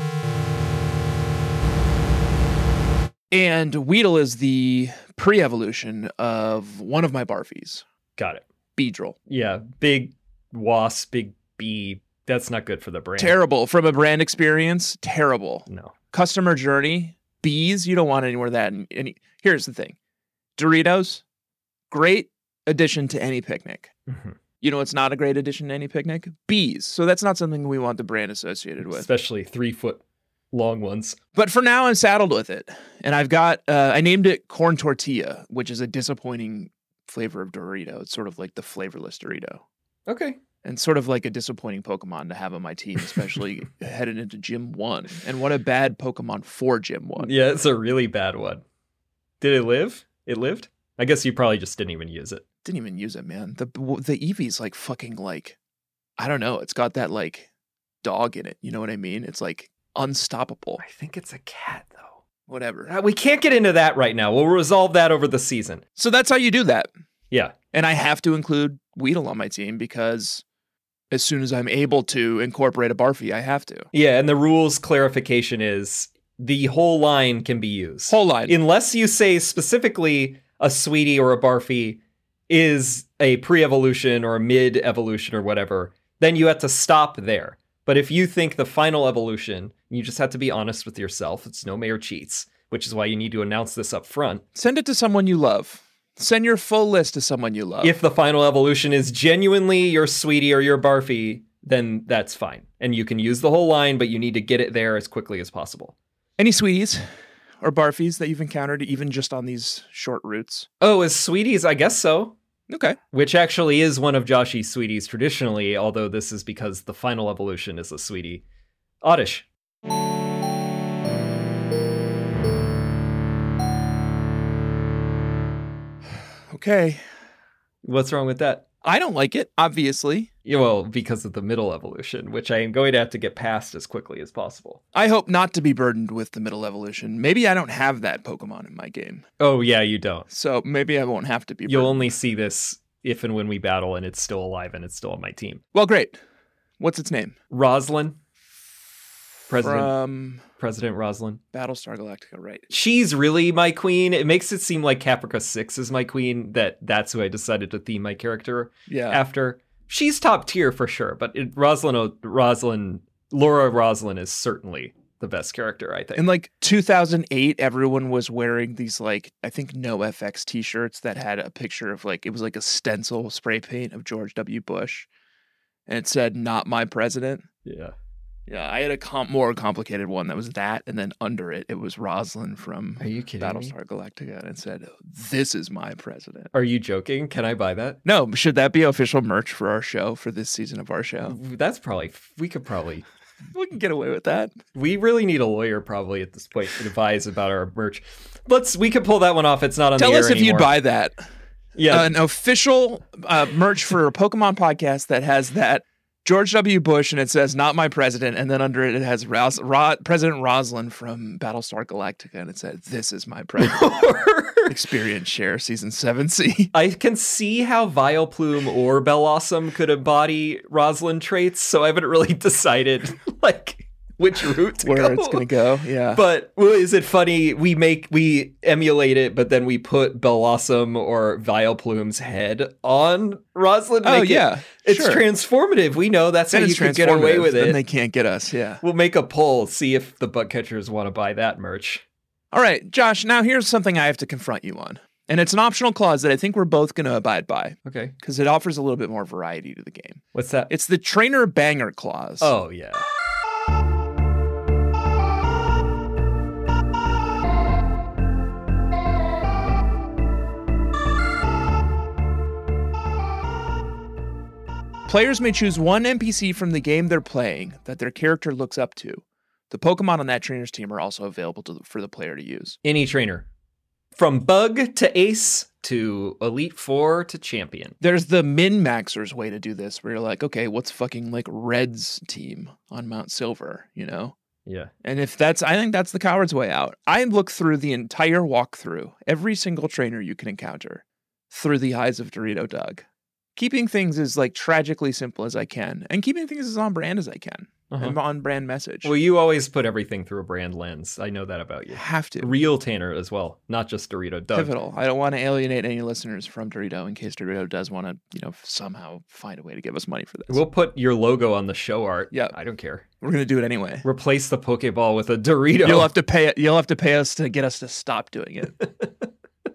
And Weedle is the pre-evolution of one of my barfies. Got it. Beedrill. Yeah, big wasp, big bee. That's not good for the brand. Terrible. From a brand experience, terrible. No. Customer journey, bees, you don't want anywhere of that. Any. Here's the thing. Doritos, great addition to any picnic. Mm-hmm. You know, it's not a great addition to any picnic. Bees. So that's not something we want the brand associated with. Especially three foot long ones. But for now, I'm saddled with it. And I've got, uh, I named it Corn Tortilla, which is a disappointing flavor of Dorito. It's sort of like the flavorless Dorito. Okay. And sort of like a disappointing Pokemon to have on my team, especially headed into Gym one. And what a bad Pokemon for Gym one. Yeah, it's a really bad one. Did it live? It lived? I guess you probably just didn't even use it. Didn't even use it, man. The the Eevee's like fucking like, I don't know. It's got that like dog in it. You know what I mean? It's like unstoppable. I think it's a cat, though. Whatever. Uh, we can't get into that right now. We'll resolve that over the season. So that's how you do that. Yeah. And I have to include Weedle on my team because as soon as I'm able to incorporate a Barfie, I have to. Yeah, and the rules clarification is the whole line can be used. Whole line. Unless you say specifically a Sweetie or a Barfie is a pre-evolution or a mid-evolution or whatever, then you have to stop there. But if you think the final evolution, you just have to be honest with yourself. It's no mayor cheats, which is why you need to announce this up front. Send it to someone you love. Send your full list to someone you love. If the final evolution is genuinely your Sweetie or your Barfie, then that's fine. And you can use the whole line, but you need to get it there as quickly as possible. Any Sweeties or Barfies that you've encountered, even just on these short routes? Oh, as Sweeties, I guess so. Okay. Which actually is one of Joshy's Sweeties traditionally, although this is because the final evolution is a Sweetie. Oddish. Okay. What's wrong with that? I don't like it, obviously. Yeah, well, because of the middle evolution, which I am going to have to get past as quickly as possible. I hope not to be burdened with the middle evolution. Maybe I don't have that Pokemon in my game. Oh, yeah, you don't. So maybe I won't have to be burdened. You'll only see this if and when we battle and it's still alive and it's still on my team. Well, great. What's its name? Roslyn. President, From President Roslyn. Battlestar Galactica, right. She's really my queen. It makes it seem like Caprica six is my queen, that that's who I decided to theme my character yeah. after. She's top tier for sure, but it, Roslyn, Roslyn, Laura Roslyn is certainly the best character, I think. In like two thousand eight, everyone was wearing these like, I think No F X t-shirts that had a picture of like, it was like a stencil spray paint of George W. Bush. and it said "Not my president." Yeah. Yeah, I had a com- more complicated one that was that, and then under it, it was Rosalind from Are you kidding me? Battlestar Galactica, and it said, "This is my president." Are you joking? Can I buy that? No, should that be official merch for our show, for this season of our show? That's probably, we could probably, We can get away with that. we really need a lawyer probably at this point to advise about our merch. Let's, we could pull that one off. It's not on Tell the air us if anymore. you'd buy that. Yeah. An official uh, merch for a Pokemon podcast that has that George W. Bush, and it says "Not my president," and then under it, it has Ros- Ro- President Rosalind from Battlestar Galactica, and it said, "This is my president." Experience share season seven C. I can see how Vileplume or Bellossom could embody Rosalind traits, so I haven't really decided like which route to Where go. it's gonna go, yeah. But well, is it funny? We make we emulate it, but then we put Bellossom or Vileplume's head on Rosalind. Oh make it- yeah, it's sure. transformative. We know that's Then how you it's could get away transformative, with Then it. they can't get us. Yeah. We'll make a poll, see if the bug catchers want to buy that merch. All right, Josh. Now here's something I have to confront you on, and it's an optional clause that I think we're both going to abide by Okay, because it offers a little bit more variety to the game. what's that? It's the trainer banger clause. Oh yeah. Players may choose one N P C from the game they're playing that their character looks up to. The Pokemon on that trainer's team are also available to, for the player to use. Any trainer. From Bug to Ace to Elite Four to Champion. There's the min-maxers way to do this, where you're like, okay, what's fucking like Red's team on Mount Silver, you know? Yeah. And if that's, I think that's the coward's way out. I look through the entire walkthrough, every single trainer you can encounter, through the eyes of Dorito Doug. Keeping things as like tragically simple as I can, and keeping things as on brand as I can, Uh-huh. and on brand message. Well, you always put everything through a brand lens. I know that about you. have to. Real Tanner as well, not just Dorito Doug. Pivotal. I don't want to alienate any listeners from Dorito in case Dorito does want to, you know, somehow find a way to give us money for this. We'll put your logo on the show art. Yeah. I don't care. We're gonna do it anyway. Replace the Pokeball with a Dorito. You'll have to pay. You'll have to pay us to get us to stop doing it.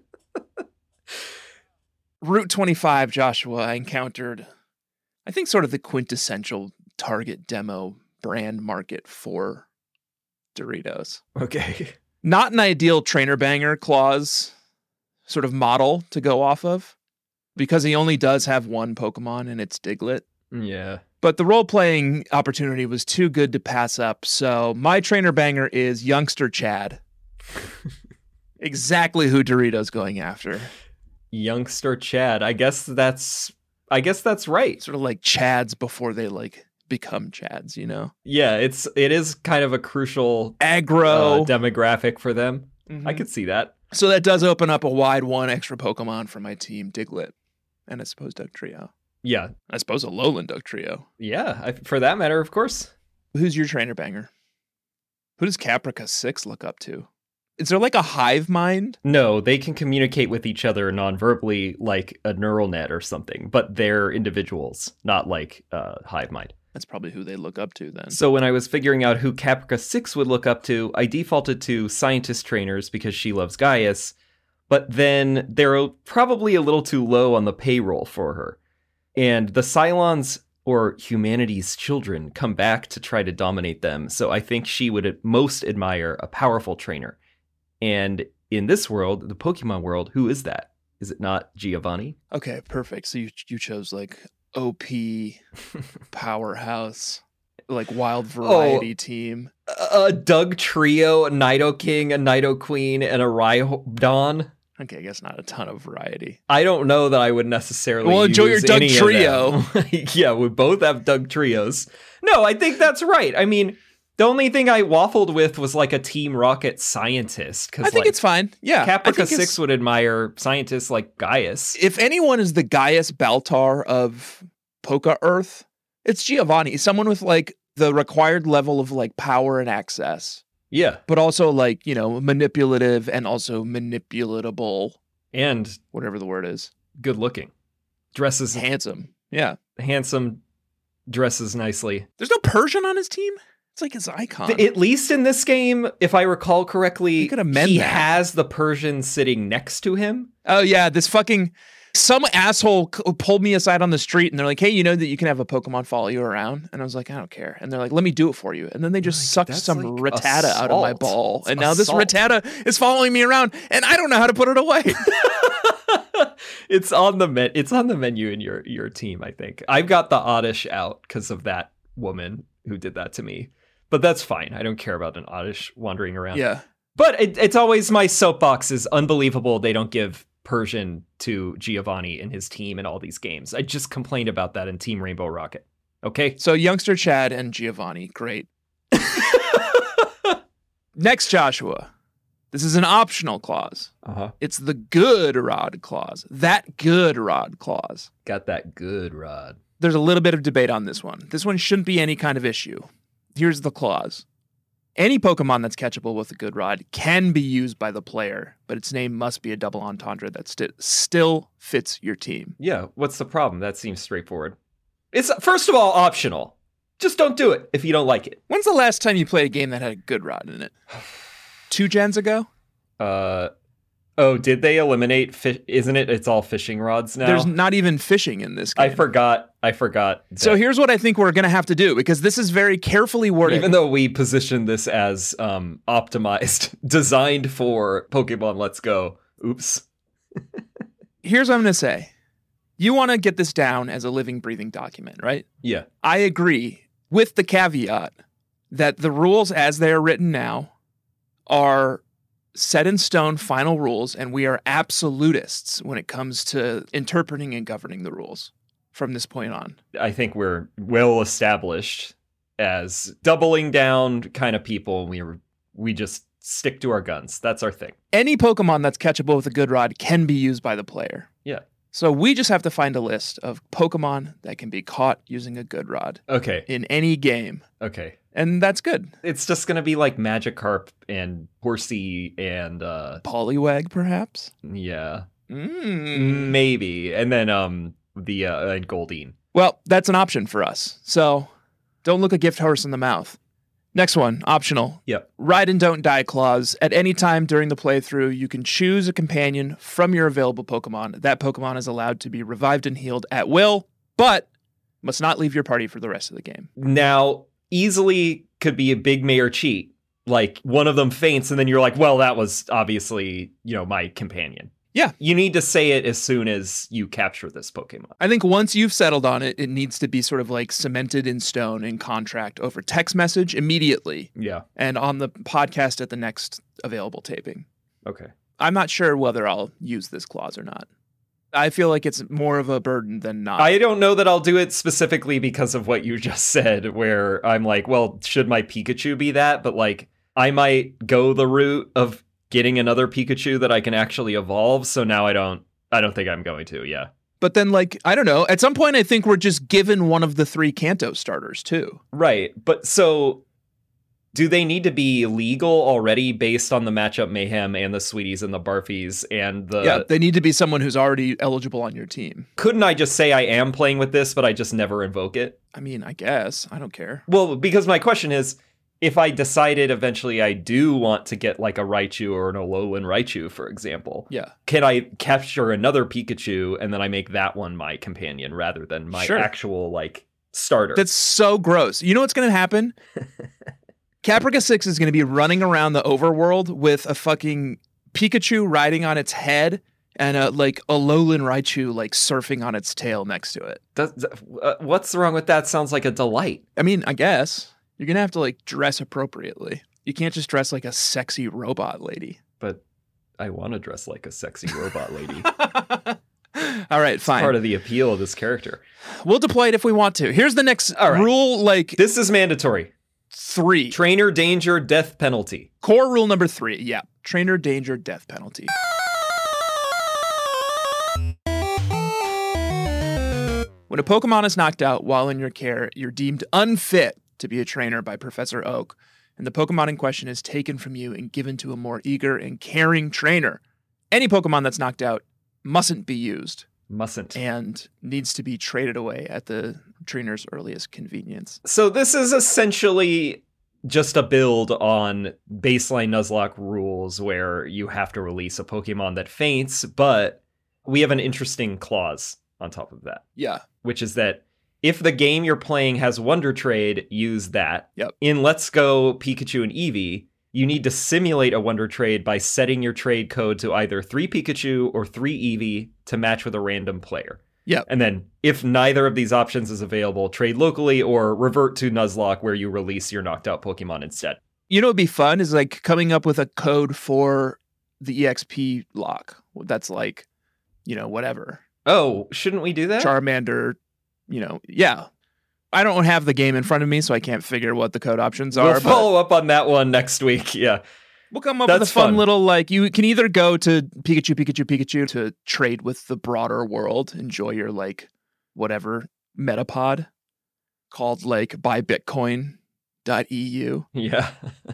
Route twenty-five, Joshua, I encountered, I think, sort of the quintessential target demo brand market for Doritos. Okay. Not an ideal trainer banger clause sort of model to go off of, because he only does have one Pokemon, and it's Diglett. Yeah. But the role-playing opportunity was too good to pass up, so my trainer banger is Youngster Chad. Exactly who Dorito's going after. Youngster Chad. I guess that's I guess that's right. Sort of like Chads before they like become Chads, you know? Yeah, it's it is kind of a crucial Aggro. uh, demographic for them. Mhm. I could see that. So that does open up a wide one extra Pokemon for my team, Diglett. And I suppose Dugtrio. Yeah. I suppose a Alolan Dugtrio. Yeah, I, for that matter, of course. Who's your trainer banger? Who does Caprica six look up to? Is there like a hive mind? No, they can communicate with each other non-verbally like a neural net or something, but they're individuals, not like uh, hive mind. That's probably who they look up to then. So when I was figuring out who Caprica six would look up to, I defaulted to scientist trainers because she loves Gaius, but then they're probably a little too low on the payroll for her. And the Cylons, or humanity's children, come back to try to dominate them, so I think she would most admire a powerful trainer. And in this world, the Pokemon world, who is that? Is it not Giovanni? Okay, perfect. So you you chose like O P powerhouse, like wild variety team. A, a Doug Trio, a Nidoking, a Nidoqueen, and a Rhydon. Okay, I guess not a ton of variety. I don't know that I would necessarily Well, enjoy your use Doug any of Trio. them. Yeah, we both have Doug Trios. No, I think that's right. I mean, the only thing I waffled with was like a Team Rocket scientist. I think like, it's fine. Yeah, I Caprica think six it's- would admire scientists like Gaius. If anyone is the Gaius Baltar of Poka Earth, it's Giovanni. Someone with like the required level of like power and access, Yeah, but also like, you know, manipulative and also manipulatable, and whatever the word is. good looking. Dresses Handsome. Yeah. handsome, dresses nicely. There's no Persian on his team. It's like his icon. Th- At least in this game, if I recall correctly, You could amend he that. has the Persian sitting next to him. Oh yeah, this fucking Some asshole c- pulled me aside on the street and they're like, hey, you know that you can have a Pokemon follow you around? And I was like, I don't care. And they're like, let me do it for you. And then they just Like, sucked that's some like Rattata out of my assault. ball. It's and now this assault. Rattata is following me around and I don't know how to put it away. It's on the me- it's on the menu in your your team, I think. I've got the Oddish out because of that woman who did that to me. But that's fine. I don't care about an Oddish wandering around. Yeah. But it, it's always my soapbox is unbelievable they don't give Persian to Giovanni and his team in all these games. I just complained about that in Team Rainbow Rocket. Okay? So youngster Chad and Giovanni, great. Next, Joshua. This is an optional clause. Uh-huh. It's the good rod clause. That good rod clause. Got that good rod. There's a little bit of debate on this one. This one shouldn't be any kind of issue. Here's the clause. Any Pokemon that's catchable with a good rod can be used by the player, but its name must be a double entendre that st- still fits your team. Yeah, what's the problem? That seems straightforward. It's, first of all, optional. Just don't do it if you don't like it. When's the last time you played a game that had a good rod in it? Two gens ago? Uh, oh, did they eliminate fish? Isn't it? It's all fishing rods now. There's not even fishing in this game. I forgot. I forgot. that- So here's what I think we're going to have to do, because this is very carefully worded. Even though we positioned this as um, optimized, designed for Pokemon Let's Go. Oops. Here's what I'm going to say. You want to get this down as a living, breathing document, right? Yeah. I agree with the caveat that the rules as they are written now are set in stone final rules, and we are absolutists when it comes to interpreting and governing the rules from this point on. I think we're well established as doubling down kind of people. We were, we just stick to our guns. That's our thing. Any Pokemon that's catchable with a good rod can be used by the player. Yeah. So we just have to find a list of Pokemon that can be caught using a good rod Okay. in any game. Okay. And that's good. It's just going to be like Magikarp and Horsey and, uh, Poliwag, perhaps? yeah, Mm. maybe. And then, um, the, uh, and Goldeen. Well, that's an option for us. So don't look a gift horse in the mouth. Next one, optional. Yep. Ride and don't die clause. At any time during the playthrough, you can choose a companion from your available Pokemon. That Pokemon is allowed to be revived and healed at will, but must not leave your party for the rest of the game. Now, easily could be a big mayor cheat. Like one of them faints and then you're like, well, that was obviously, you know, my companion. Yeah. You need to say it as soon as you capture this Pokemon. I think once you've settled on it, it needs to be sort of like cemented in stone in contract over text message immediately Yeah. and on the podcast at the next available taping. Okay. I'm not sure whether I'll use this clause or not. I feel like it's more of a burden than not. I don't know that I'll do it specifically because of what you just said, where I'm like, well, should my Pikachu be that? But like, I might go the route of getting another Pikachu that I can actually evolve. So now I don't, I don't think I'm going to. Yeah. But then, like, I don't know. At some point, I think we're just given one of the three Kanto starters, too. Right. But so do they need to be legal already based on the matchup mayhem and the sweeties and the barfies and the... yeah, they need to be someone who's already eligible on your team. Couldn't I just say I am playing with this, but I just never invoke it? I mean, I guess. I don't care. Well, because my question is, if I decided eventually I do want to get like a Raichu or an Alolan Raichu, for example, Yeah. can I capture another Pikachu and then I make that one my companion rather than my Sure. actual like starter? That's so gross. You know what's going to happen? Caprica six is going to be running around the overworld with a fucking Pikachu riding on its head and a like Alolan Raichu like surfing on its tail next to it. Does, uh, what's wrong with that? Sounds like a delight. I mean, I guess you're going to have to like dress appropriately. You can't just dress like a sexy robot lady. But I want to dress like a sexy robot lady. All right, fine. Part of the appeal of this character. We'll deploy it if we want to. Here's the next All right. rule, like This is mandatory. three. Trainer danger, death penalty. Core rule number three. Yeah. Trainer danger, death penalty. When a Pokemon is knocked out while in your care, you're deemed unfit to be a trainer by Professor Oak, and the Pokemon in question is taken from you and given to a more eager and caring trainer. Any Pokemon that's knocked out mustn't be used Mustn't. and needs to be traded away at the trainer's earliest convenience. So this is essentially just a build on baseline Nuzlocke rules where you have to release a Pokemon that faints, but we have an interesting clause on top of that, Yeah. which is that if the game you're playing has Wonder Trade, use that. Yep. In Let's Go Pikachu and Eevee, you need to simulate a Wonder Trade by setting your trade code to either three Pikachu or three Eevee to match with a random player. Yep. And then if neither of these options is available, trade locally or revert to Nuzlocke where you release your knocked out Pokemon instead. You know what would be fun is like coming up with a code for the E X P lock. That's like, you know, whatever. Oh, shouldn't we do that? Charmander, you know, yeah. I don't have the game in front of me, so I can't figure what the code options are. We'll but follow up on that one next week. Yeah. we'll come up That's with a fun, fun. little, like, you can either go to Pikachu, Pikachu, Pikachu to trade with the broader world, enjoy your, like, whatever metapod called, like, buy bitcoin dot e u. Yeah.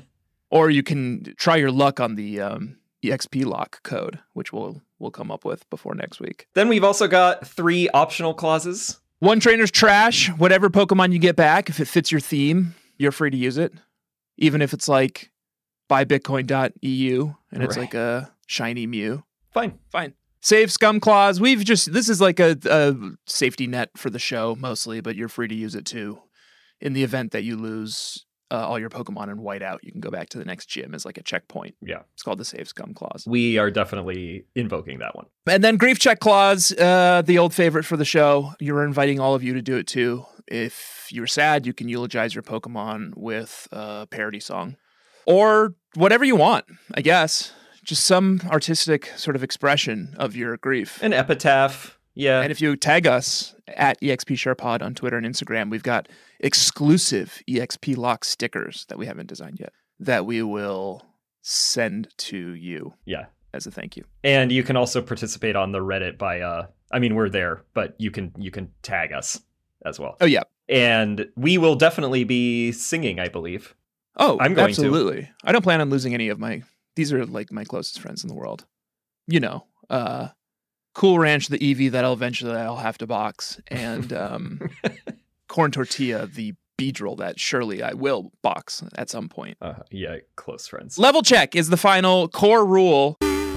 Or you can try your luck on the um, E X P lock code, which we'll, we'll come up with before next week. Then we've also got three optional clauses. One trainer's trash. Whatever Pokemon you get back, if it fits your theme, you're free to use it. Even if it's like buy bitcoin dot e u and it's Right. like a shiny Mew. Fine. Fine. Save scum clause. We've just, this is like a, a safety net for the show mostly, but you're free to use it too. In the event that you lose uh, all your Pokemon in whiteout, you can go back to the next gym as like a checkpoint. Yeah. It's called the save scum clause. We are definitely invoking that one. And then grief check clause, uh, the old favorite for the show. You're inviting all of you to do it too. If you're sad, you can eulogize your Pokemon with a parody song or whatever you want, I guess. Just some artistic sort of expression of your grief. An epitaph. Yeah. And if you tag us at EXPSharePod on Twitter and Instagram, we've got exclusive E X P lock stickers that we haven't designed yet that we will send to you yeah. as a thank you. And you can also participate on the Reddit by uh I mean we're there, but you can you can tag us as well. Oh, yeah. And we will definitely be singing, I believe. Oh, I'm going to. absolutely. I don't plan on losing any of my, these are like my closest friends in the world. You know, uh, Cool Ranch, the Eevee that I'll eventually I'll have to box, and um, Corn Tortilla, the Beedrill that surely I will box at some point. Uh, yeah, close friends. Level check is the final core rule.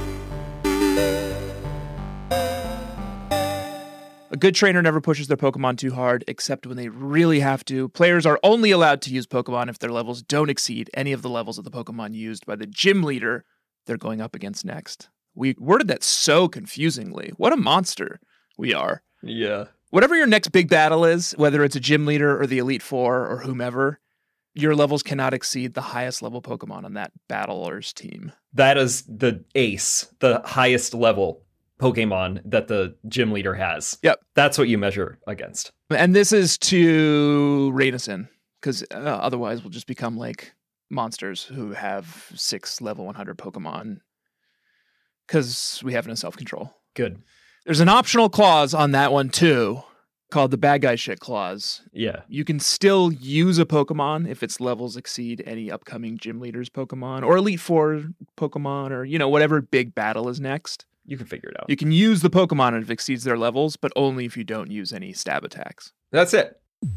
A good trainer never pushes their Pokemon too hard, except when they really have to. Players are only allowed to use Pokemon if their levels don't exceed any of the levels of the Pokemon used by the gym leader they're going up against next. We worded that so confusingly. What a monster we are. Yeah. Whatever your next big battle is, whether it's a gym leader or the Elite Four or whomever, your levels cannot exceed the highest level Pokemon on that battler's team. That is the ace, the highest level Pokemon that the gym leader has. Yep. That's what you measure against. And this is to rein us in, because uh, otherwise we'll just become like monsters who have six level one hundred Pokemon, because we have no self-control. Good. There's an optional clause on that one too, called the bad guy shit clause. Yeah. You can still use a Pokemon if its levels exceed any upcoming gym leader's Pokemon or Elite Four Pokemon or, you know, whatever big battle is next. You can figure it out. You can use the Pokemon if it exceeds their levels, but only if you don't use any stab attacks. That's it.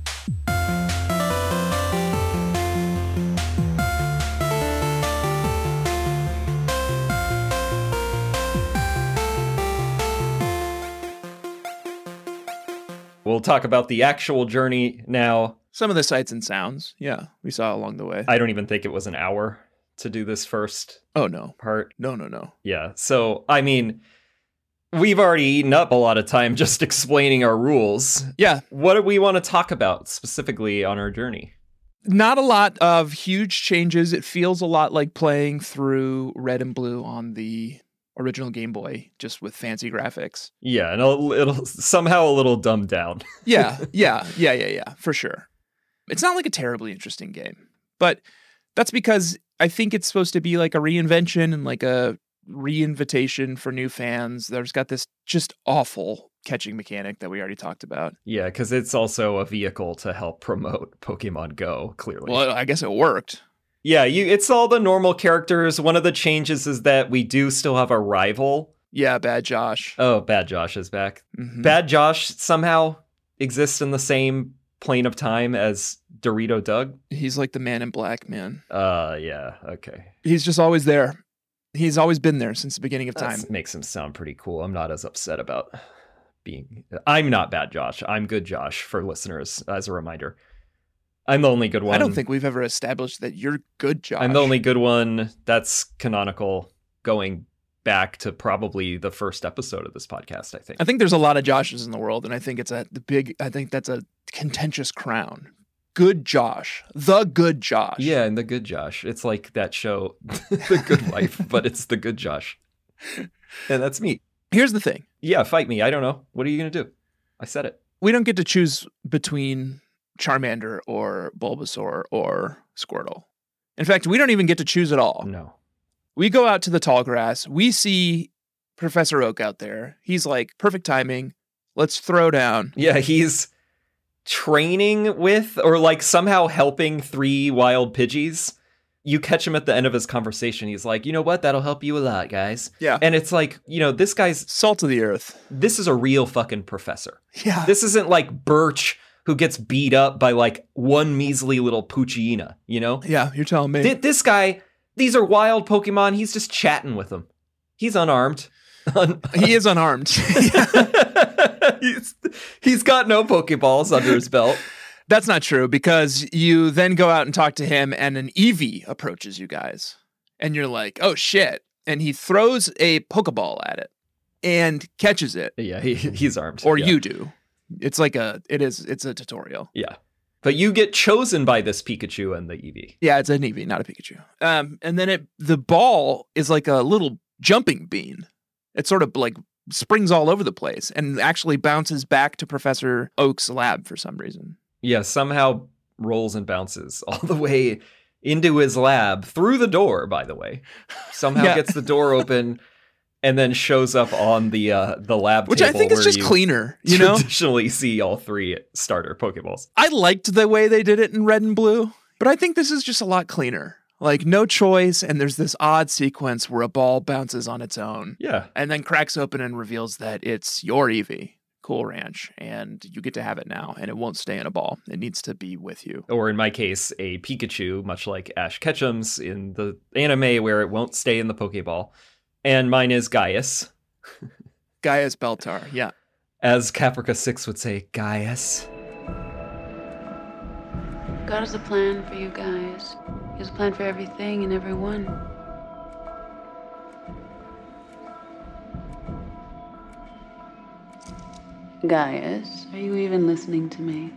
We'll talk about the actual journey now. Some of the sights and sounds, yeah, we saw along the way. I don't even think it was an hour to do this first oh, no. part. No, no, no. Yeah. So, I mean, we've already eaten up a lot of time just explaining our rules. Yeah, What do we want to talk about specifically on our journey? not a lot of huge changes. It feels a lot like playing through Red and Blue on the original Game Boy, just with fancy graphics. Yeah, and a little, somehow a little dumbed down. Yeah, yeah, yeah, yeah, yeah, for sure. It's not like a terribly interesting game, but that's because I think it's supposed to be like a reinvention and like a re-invitation for new fans. There's got this just awful catching mechanic that we already talked about. Yeah, because it's also a vehicle to help promote Pokemon Go, clearly. Well, I guess it worked. Yeah, you. It's all the normal characters. One of the changes is that we do still have a rival. Yeah, Bad Josh. Oh, Bad Josh is back. Mhm. Bad Josh somehow exists in the same plane of time as Dorito Doug. He's like the Man in Black, man. Uh, yeah, okay. He's just always there. He's always been there since the beginning of time. That makes him sound pretty cool. I'm not as upset about being... I'm not bad Josh. I'm good Josh, for listeners, as a reminder. I'm the only good one. I don't think we've ever established that you're good Josh. I'm the only good one. That's canonical, going back to probably the first episode of this podcast, I think. I think there's a lot of Joshes in the world, and I think it's a the big, I think that's a contentious crown. Good Josh. The good Josh. Yeah, and the good Josh. It's like that show, The Good Wife, but it's the good Josh. And that's me. Here's the thing. Yeah, fight me. I don't know. What are you going to do? I said it. We don't get to choose between Charmander or Bulbasaur or Squirtle. In fact, we don't even get to choose at all. No. We go out to the tall grass. We see Professor Oak out there. He's like, perfect timing. Let's throw down. Yeah, he's training with or like somehow helping three wild Pidgeys. You catch him at the end of his conversation. He's like, you know what? That'll help you a lot, guys. Yeah. And it's like, you know, this guy's salt of the earth. This is a real fucking professor. Yeah. This isn't like Birch who gets beat up by like one measly little Poochyena, you know? Yeah, you're telling me. Th- this guy, these are wild Pokemon. He's just chatting with them. He's unarmed. Un- he is unarmed. he's, he's got no Pokeballs under his belt. That's not true, because you then go out and talk to him and an Eevee approaches you guys. And you're like, oh shit. And he throws a Pokeball at it and catches it. Yeah, he, he's armed. Or yeah. you do. It's like a, it is, it's a tutorial. Yeah. But you get chosen by this Pikachu and the Eevee. Yeah, it's an Eevee, not a Pikachu. Um, and then it, the ball is like a little jumping bean. It sort of like springs all over the place and actually bounces back to Professor Oak's lab for some reason. Yeah, somehow rolls and bounces all the way into his lab through the door, by the way. Somehow yeah. gets the door open and then shows up on the uh, the lab Which table. Which I think is just cleaner, you know? Traditionally see all three starter Pokeballs. I liked the way they did it in Red and Blue, but I think this is just a lot cleaner. Like, no choice, and there's this odd sequence where a ball bounces on its own. Yeah. And then cracks open and reveals that it's your Eevee, Cool Ranch, and you get to have it now, and it won't stay in a ball. It needs to be with you. Or in my case, a Pikachu, much like Ash Ketchum's in the anime, where it won't stay in the Pokeball. And mine is Gaius. Gaius Beltar, yeah. As Caprica six would say, Gaius. God has a plan for you guys. He has a plan for everything and everyone. Gaius, are you even listening to me?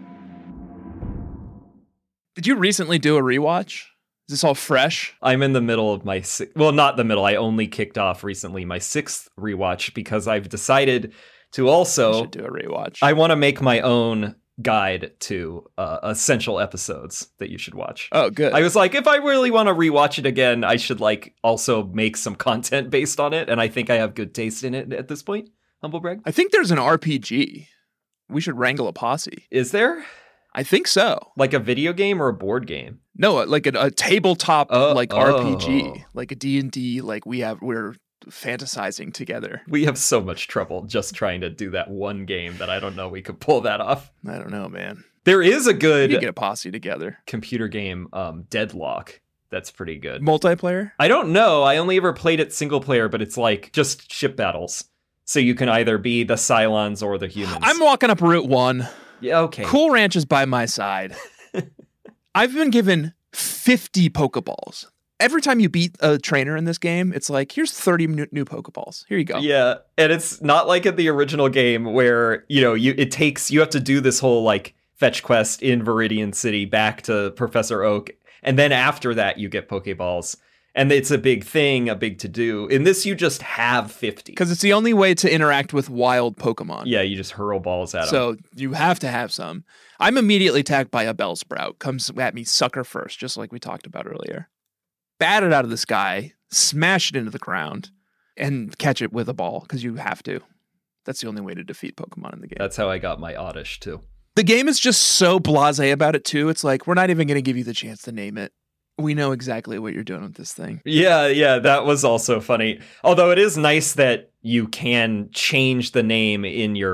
Did you recently do a rewatch? Is this all fresh? I'm in the middle of my, si- well, not the middle. I only kicked off recently my sixth rewatch because I've decided to also You should do a rewatch. I want to make my own guide to uh, essential episodes that you should watch. Oh, good. I was like, if I really want to rewatch it again, I should like also make some content based on it. And I think I have good taste in it at this point. Humble brag. I think there's an R P G. We should wrangle a posse. Is there? I think so. Like a video game or a board game? No, like a, a tabletop Oh, like oh. R P G, like a D and D. Like we have, we're fantasizing together. We have so much trouble just trying to do that one game that I don't know we could pull that off. I don't know, man. There is a good You get a posse together. computer game, um, Deadlock. That's pretty good. Multiplayer? I don't know. I only ever played it single player, but it's like just ship battles. So you can either be the Cylons or the humans. I'm walking up Route One. Yeah, okay. Cool Ranch is by my side. I've been given fifty Pokeballs. Every time you beat a trainer in this game, it's like, here's thirty new, new Pokeballs. Here you go. Yeah, and it's not like in the original game where, you know, you it takes you have to do this whole like fetch quest in Viridian City back to Professor Oak, and then after that you get Pokeballs. And it's a big thing, a big to-do. In this, you just have fifty. Because it's the only way to interact with wild Pokemon. Yeah, you just hurl balls at them. So you have to have some. I'm immediately attacked by a Bellsprout. Comes at me sucker first, just like we talked about earlier. Bat it out of the sky, smash it into the ground, and catch it with a ball, because you have to. That's the only way to defeat Pokemon in the game. That's how I got my Oddish, too. The game is just so blasé about it, too. It's like, we're not even going to give you the chance to name it. We know exactly what you're doing with this thing. Yeah, yeah, that was also funny. Although it is nice that you can change the name in your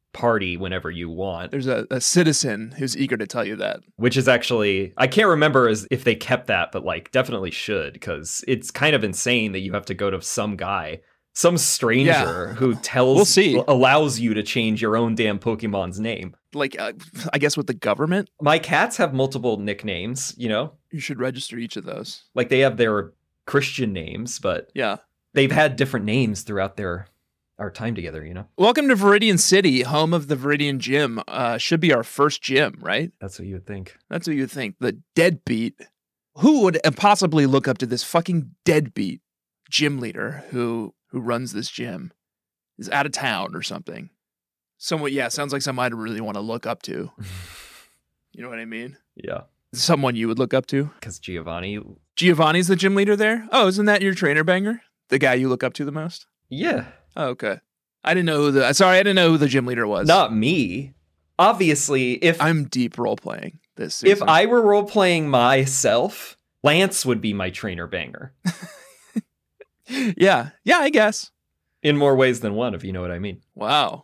party whenever you want, There's a, a citizen who's eager to tell you that. which is actually, I can't remember as if they kept that, but like definitely should, because it's kind of insane that you have to go to some guy, some stranger Yeah. who tells, We'll see. allows you to change your own damn Pokemon's name. Like, uh, I guess with the government, My cats have multiple nicknames, you know, you should register each of those. like they have their Christian names, but Yeah. they've had different names throughout their our time together, you know? Welcome to Viridian City, home of the Viridian Gym. Uh, should be our first gym, right? That's what you would think. That's what you would think. The deadbeat. Who would possibly look up to this fucking deadbeat gym leader who who runs this gym? Is out of town or something. Someone, yeah, sounds like someone I'd really want to look up to. You know what I mean? Yeah, Someone you would look up to. because Giovanni, Giovanni's the gym leader there? Oh, isn't that your trainer banger? The guy you look up to the most? yeah, Oh, okay. I didn't know who the sorry, I didn't know who the gym leader was. not me. Obviously, if I'm deep role playing this if season. I were role playing myself, Lance would be my trainer banger Yeah. Yeah, I guess. in more ways than one, if you know what I mean. Wow.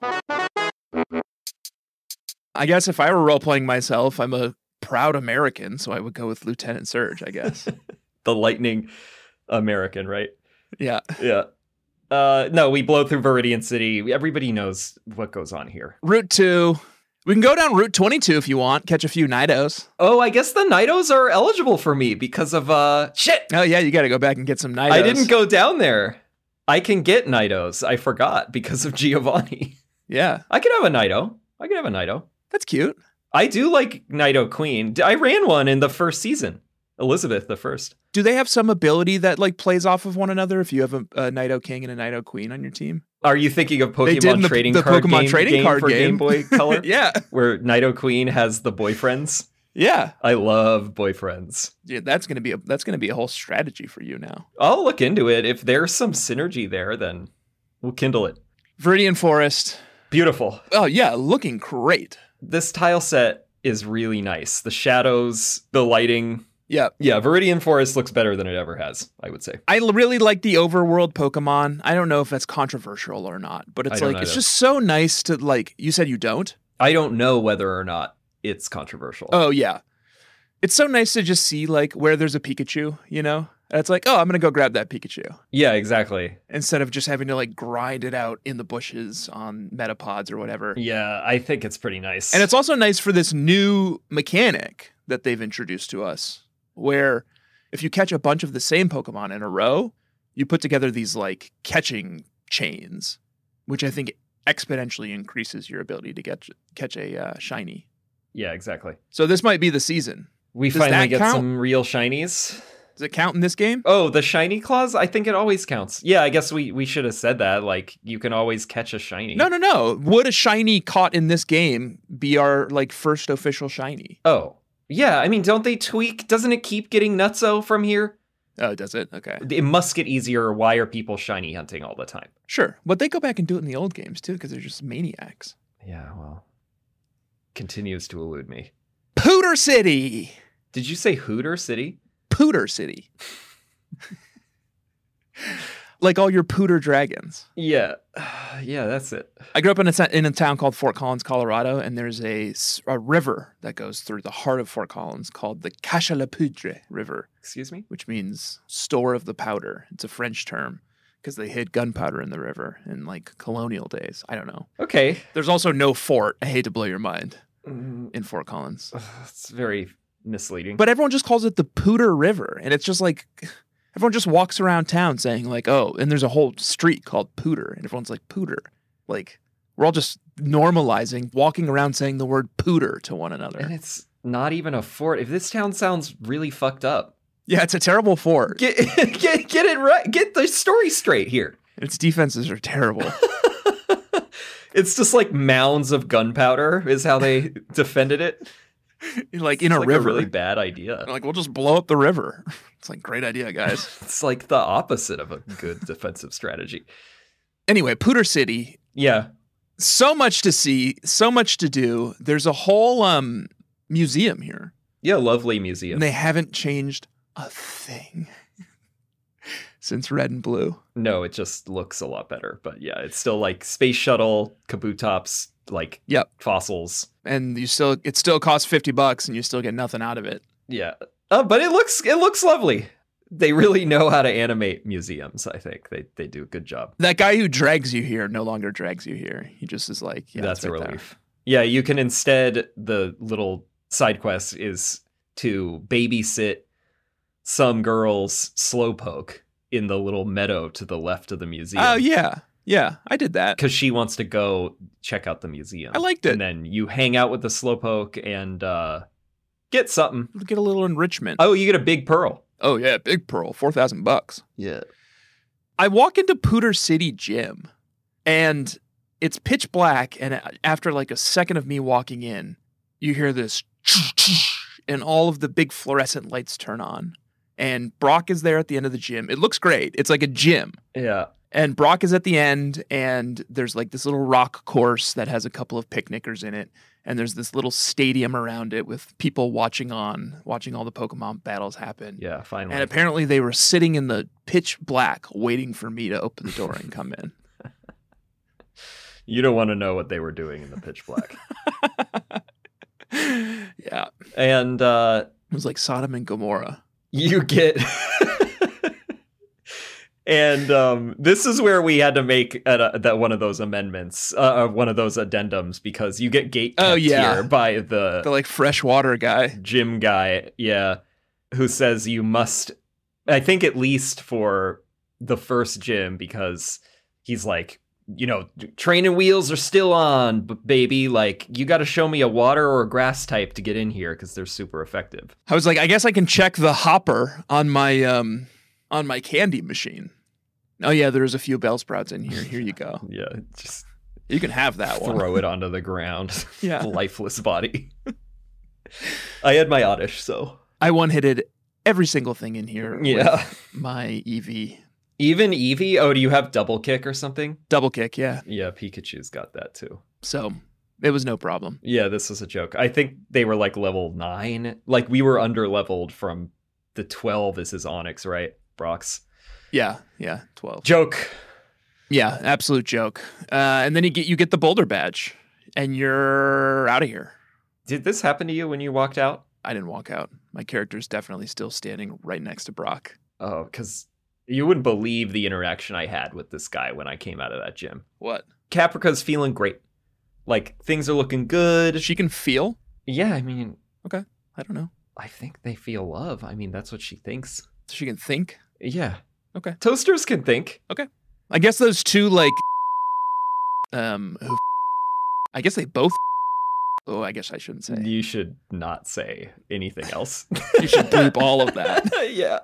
I guess if I were role playing myself, I'm a proud American, so I would go with Lieutenant Surge, I guess. The Lightning American, right? Yeah. Yeah. Uh, no, we blow through Viridian City. Everybody knows what goes on here. Route two. We can go down Route twenty-two if you want, catch a few Nidos. Oh, I guess the Nidos are eligible for me because of uh shit. Oh yeah, you got to go back and get some Nidos. I didn't go down there. I can get Nidos. I forgot because of Giovanni. Yeah, I could have a Nido. I could have a Nido. that's cute. I do like Nido Queen. I ran one in the first season. Elizabeth the first. Do they have some ability that like plays off of one another if you have a, a Nido King and a Nido Queen on your team? Are you thinking of They did in Pokemon the- trading the card Pokemon game, trading game card for game. Game Boy Color? Yeah. Where Nido Queen has the boyfriends. Yeah. I love boyfriends. Yeah, that's gonna be a that's gonna be a whole strategy for you now. I'll look into it. If there's some synergy there, then we'll kindle it. Viridian Forest. Beautiful. Oh yeah, looking great. This tile set is really nice. The shadows, the lighting. Yeah. Yeah, Viridian Forest looks better than it ever has, I would say. I l- really like the overworld Pokemon. I don't know if that's controversial or not, but it's I don't like it's either. just so nice to like. You said you don't. I don't know whether or not it's controversial. Oh yeah, it's so nice to just see like where there's a Pikachu. You know, and it's like, oh, I'm gonna go grab that Pikachu Yeah, exactly. instead of just having to like grind it out in the bushes on Metapods or whatever. Yeah, I think it's pretty nice. And it's also nice for this new mechanic that they've introduced to us, where if you catch a bunch of the same Pokemon in a row, you put together these like catching chains, which I think exponentially increases your ability to get catch a uh, shiny. Yeah, exactly. So this might be the season. We Does finally that get count? some real shinies. Does it count in this game? Oh, the shiny claws? I think it always counts. Yeah, I guess we, we should have said that. Like, you can always catch a shiny. No, no, no. Would a shiny caught in this game be our like first official shiny? Oh, yeah. I mean, don't they tweak? Doesn't it keep getting nutso from here? Oh, does it? Okay. It must get easier. Why are people shiny hunting all the time? Sure. But they go back and do it in the old games too, because they're just maniacs. Yeah, well, continues to elude me. Pooter City! Did you say Hooter City? Pooter City. Like all your pooter dragons. Yeah. Yeah, that's it. I grew up in a, t- in a town called Fort Collins, Colorado, and there's a, s- a river that goes through the heart of Fort Collins called the Cache à la Poudre River, Excuse me? which means store of the powder. It's a French term because they hid gunpowder in the river in like colonial days. I don't know. Okay. There's also no fort. I hate to blow your mind Mm, in Fort Collins. It's very misleading. But everyone just calls it the Pooter River. And it's just like, everyone just walks around town saying like, oh, and there's a whole street called Pooter. And everyone's like, Pooter. Like, we're all just normalizing, walking around saying the word Pooter to one another. And it's not even a fort. If this town sounds really fucked up, Yeah, it's a terrible fort. get get get it right. Get the story straight here. Its defenses are terrible. It's just like mounds of gunpowder is how they defended it. Like in It's a like river. a really bad idea. Like, we'll just blow up the river. It's like, great idea, guys. It's like the opposite of a good defensive strategy. Anyway, Pooter City, Yeah. so much to see, so much to do. There's a whole um museum here. Yeah, lovely museum. And they haven't changed a thing since Red and Blue. No, it just looks a lot better. But yeah, it's still like Space Shuttle, Kabutops, like Yep. fossils. And you still, it still costs fifty bucks and you still get nothing out of it. Yeah. Uh, but it looks it looks lovely. They really know how to animate museums, I think. They they do a good job. That guy who drags you here no longer drags you here. He just is like, yeah, That's it's a right relief. there. Yeah, you can instead, the little side quest is to babysit some girl's slowpoke in the little meadow to the left of the museum. Oh, yeah. Yeah, I did that. Because she wants to go check out the museum. I liked it. And then you hang out with the slowpoke and uh, get something. Get a little enrichment. Oh, you get a big pearl. Oh, yeah, big pearl, four thousand bucks. Yeah. I walk into Pooter City Gym, and it's pitch black, and after like a second of me walking in, you hear this, and all of the big fluorescent lights turn on. And Brock is there at the end of the gym. It looks great. It's like a gym. Yeah. And Brock is at the end, and there's like this little rock course that has a couple of picnickers in it. And there's this little stadium around it with people watching on, watching all the Pokemon battles happen. Yeah, finally. And apparently they were sitting in the pitch black waiting for me to open the door and come in. You don't want to know what they were doing in the pitch black. Yeah. And uh, It was like Sodom and Gomorrah. you get... And um, this is where we had to make a, that one of those amendments, uh, one of those addendums, because you get gate kept Oh, yeah. here by the, The like freshwater guy. gym guy, yeah, who says you must, I think at least for the first gym, because he's like, you know, training wheels are still on, b- baby. Like, you got to show me a water or a grass type to get in here because they're super effective. I was like, I guess I can check the hopper on my um on my candy machine. Oh yeah, there's a few Bellsprouts in here. Here you go. Yeah, just You can have that one. throw it onto the ground. Yeah. Lifeless body. I had my Oddish, so. I one-hitted every single thing in here. Yeah. With my Eevee. Even Eevee? Oh, do you have double kick or something? Double kick, yeah. Yeah, Pikachu's got that too. So it was no problem. Yeah, this is a joke. I think they were like level nine. Like we were under leveled from the twelve is his Onyx, right? Brock's. Yeah, yeah, twelve. Joke. Yeah, absolute joke. Uh, and then you get you get the Boulder badge, and you're out of here. Did this happen to you when you walked out? I didn't walk out. My character's definitely still standing right next to Brock. Oh, because you wouldn't believe the interaction I had with this guy when I came out of that gym. What? Caprica's feeling great. Like, things are looking good. She can feel? Yeah, I mean, Okay, I don't know. I think they feel love. I mean, that's what she thinks. She can think? Yeah. Okay. Toasters can think. I guess those two, like, um, who I guess they both oh, I guess I shouldn't say. You should not say anything else. You should bleep all of that. Yeah.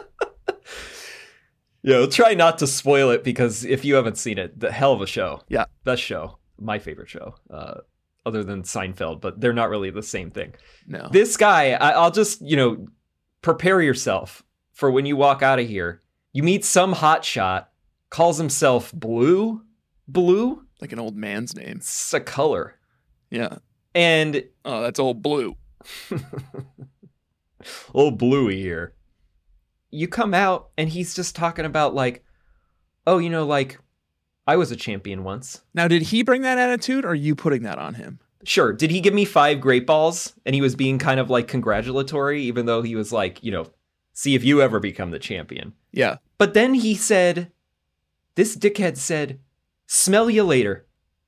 Yeah, we'll try not to spoil it because if you haven't seen it, the hell of a show. Yeah. Best show. My favorite show. Uh, other than Seinfeld, but they're not really the same thing. No. This guy, I, I'll just, you know, prepare yourself for when you walk out of here. You meet some hotshot, calls himself Blue. Blue? Like an old man's name. It's a color. Yeah. And Oh, that's old Blue. old Bluey here. You come out and he's just talking about like, oh, you know, like I was a champion once. Now, did he bring that attitude or are you putting that on him? Sure. Did he give me five great balls? And he was being kind of like congratulatory, even though he was like, you know, see if you ever become the champion. Yeah. But then he said, this dickhead said, smell you later.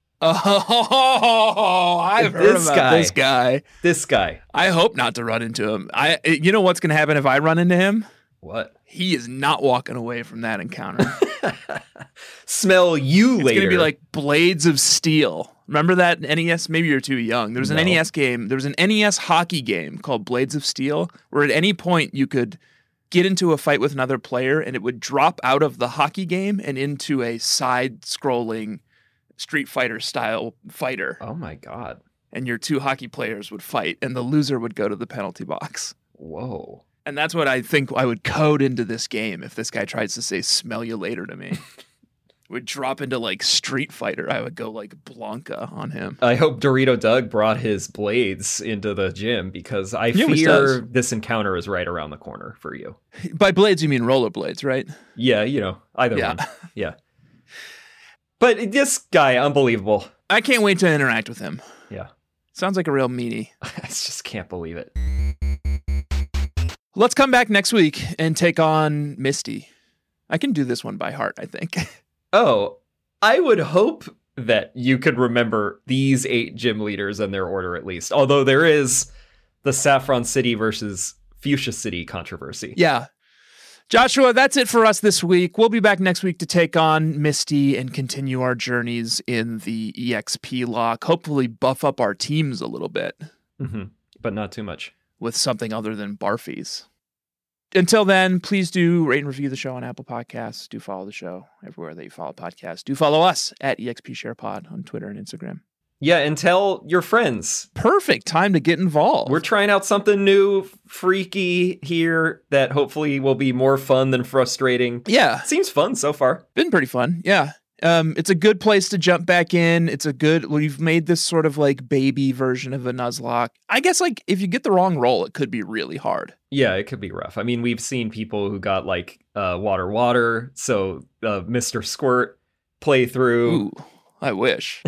Oh, I've heard This about guy. this guy. This guy. I hope not to run into him. I, you know what's going to happen if I run into him? What? He is not walking away from that encounter. Smell you It's later. going to be like Blades of Steel. Remember that N E S? Maybe you're too young. There was an No. N E S game. There was an N E S hockey game called Blades of Steel, where at any point you could get into a fight with another player, and it would drop out of the hockey game and into a side-scrolling Street Fighter style fighter. Oh my God. And your two hockey players would fight, and the loser would go to the penalty box. Whoa. And that's what I think I would code into this game if this guy tries to say "smell you later" to me. Would drop into like Street Fighter. I would go like Blanca on him. I hope Dorito Doug brought his blades into the gym because I He always fear does. this encounter is right around the corner for you. By blades, you mean rollerblades, right? Yeah, you know, either Yeah. one. Yeah. But this guy, unbelievable. I can't wait to interact with him. Yeah. Sounds like a real meanie. I just can't believe it. Let's come back next week and take on Misty. I can do this one by heart, I think. Oh, I would hope that you could remember these eight gym leaders and their order at least. Although there is the Saffron City versus Fuchsia City controversy. Yeah. Joshua, that's it for us this week. We'll be back next week to take on Misty and continue our journeys in the E X P lock. Hopefully buff up our teams a little bit. Mm-hmm. But not too much. With something other than Barfies. Until then, please do rate and review the show on Apple Podcasts. Do follow the show everywhere that you follow podcasts. Do follow us at EXPSharePod on Twitter and Instagram. Yeah, and tell your friends. Perfect time to get involved. We're trying out something new, freaky here that hopefully will be more fun than frustrating. Yeah. Seems fun so far. Been pretty fun. Yeah. Um, it's a good place to jump back in. It's a good, we've made this sort of like baby version of a Nuzlocke. I guess like if you get the wrong roll, it could be really hard. Yeah, it could be rough. I mean, we've seen people who got like uh, water, water. So uh, Mister Squirt playthrough. Ooh, I wish.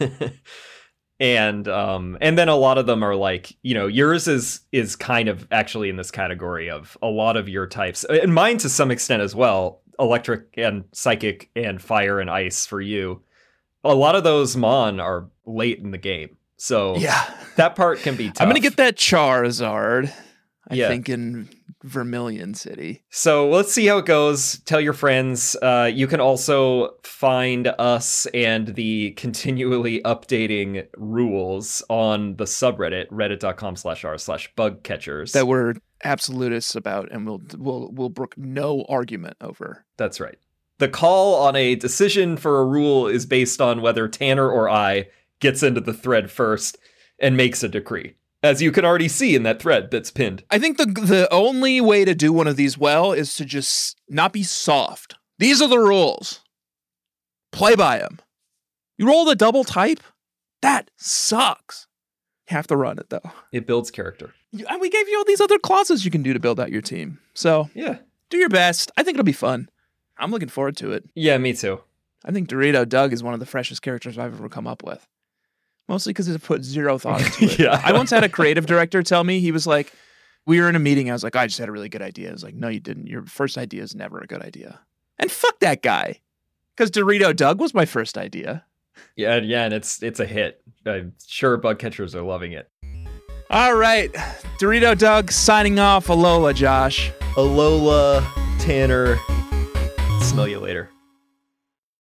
and um, and then a lot of them are like, you know, yours is is kind of actually in this category of a lot of your types, and mine to some extent as well. Electric and psychic and fire and ice for you. A lot of those Mon are late in the game. So yeah, that part can be tough. I'm going to get that Charizard, I yeah. think, in Vermilion City. So let's see how it goes. Tell your friends. Uh, you can also find us and the continually updating rules on the subreddit, reddit.com slash r slash bug catchers. That we're absolutists about and we'll, we'll, we'll brook no argument over. That's right. The call on a decision for a rule is based on whether Tanner or I gets into the thread first and makes a decree. As you can already see in that thread that's pinned. I think the the only way to do one of these well is to just not be soft. These are the rules. Play by them. You roll the double type? That sucks. You have to run it, though. It builds character. You, and we gave you all these other clauses you can do to build out your team. So, yeah, do your best. I think it'll be fun. I'm looking forward to it. Yeah, me too. I think Dorito Doug is one of the freshest characters I've ever come up with. Mostly because it put zero thought into it. Yeah. I once had a creative director tell me, he was like, we were in a meeting. I was like, I just had a really good idea. I was like, no, you didn't. Your first idea is never a good idea. And fuck that guy. Because Dorito Doug was my first idea. Yeah, yeah, and it's it's a hit. I'm sure bug catchers are loving it. All right. Dorito Doug signing off. Alola, Josh. Alola, Tanner. Smell you later.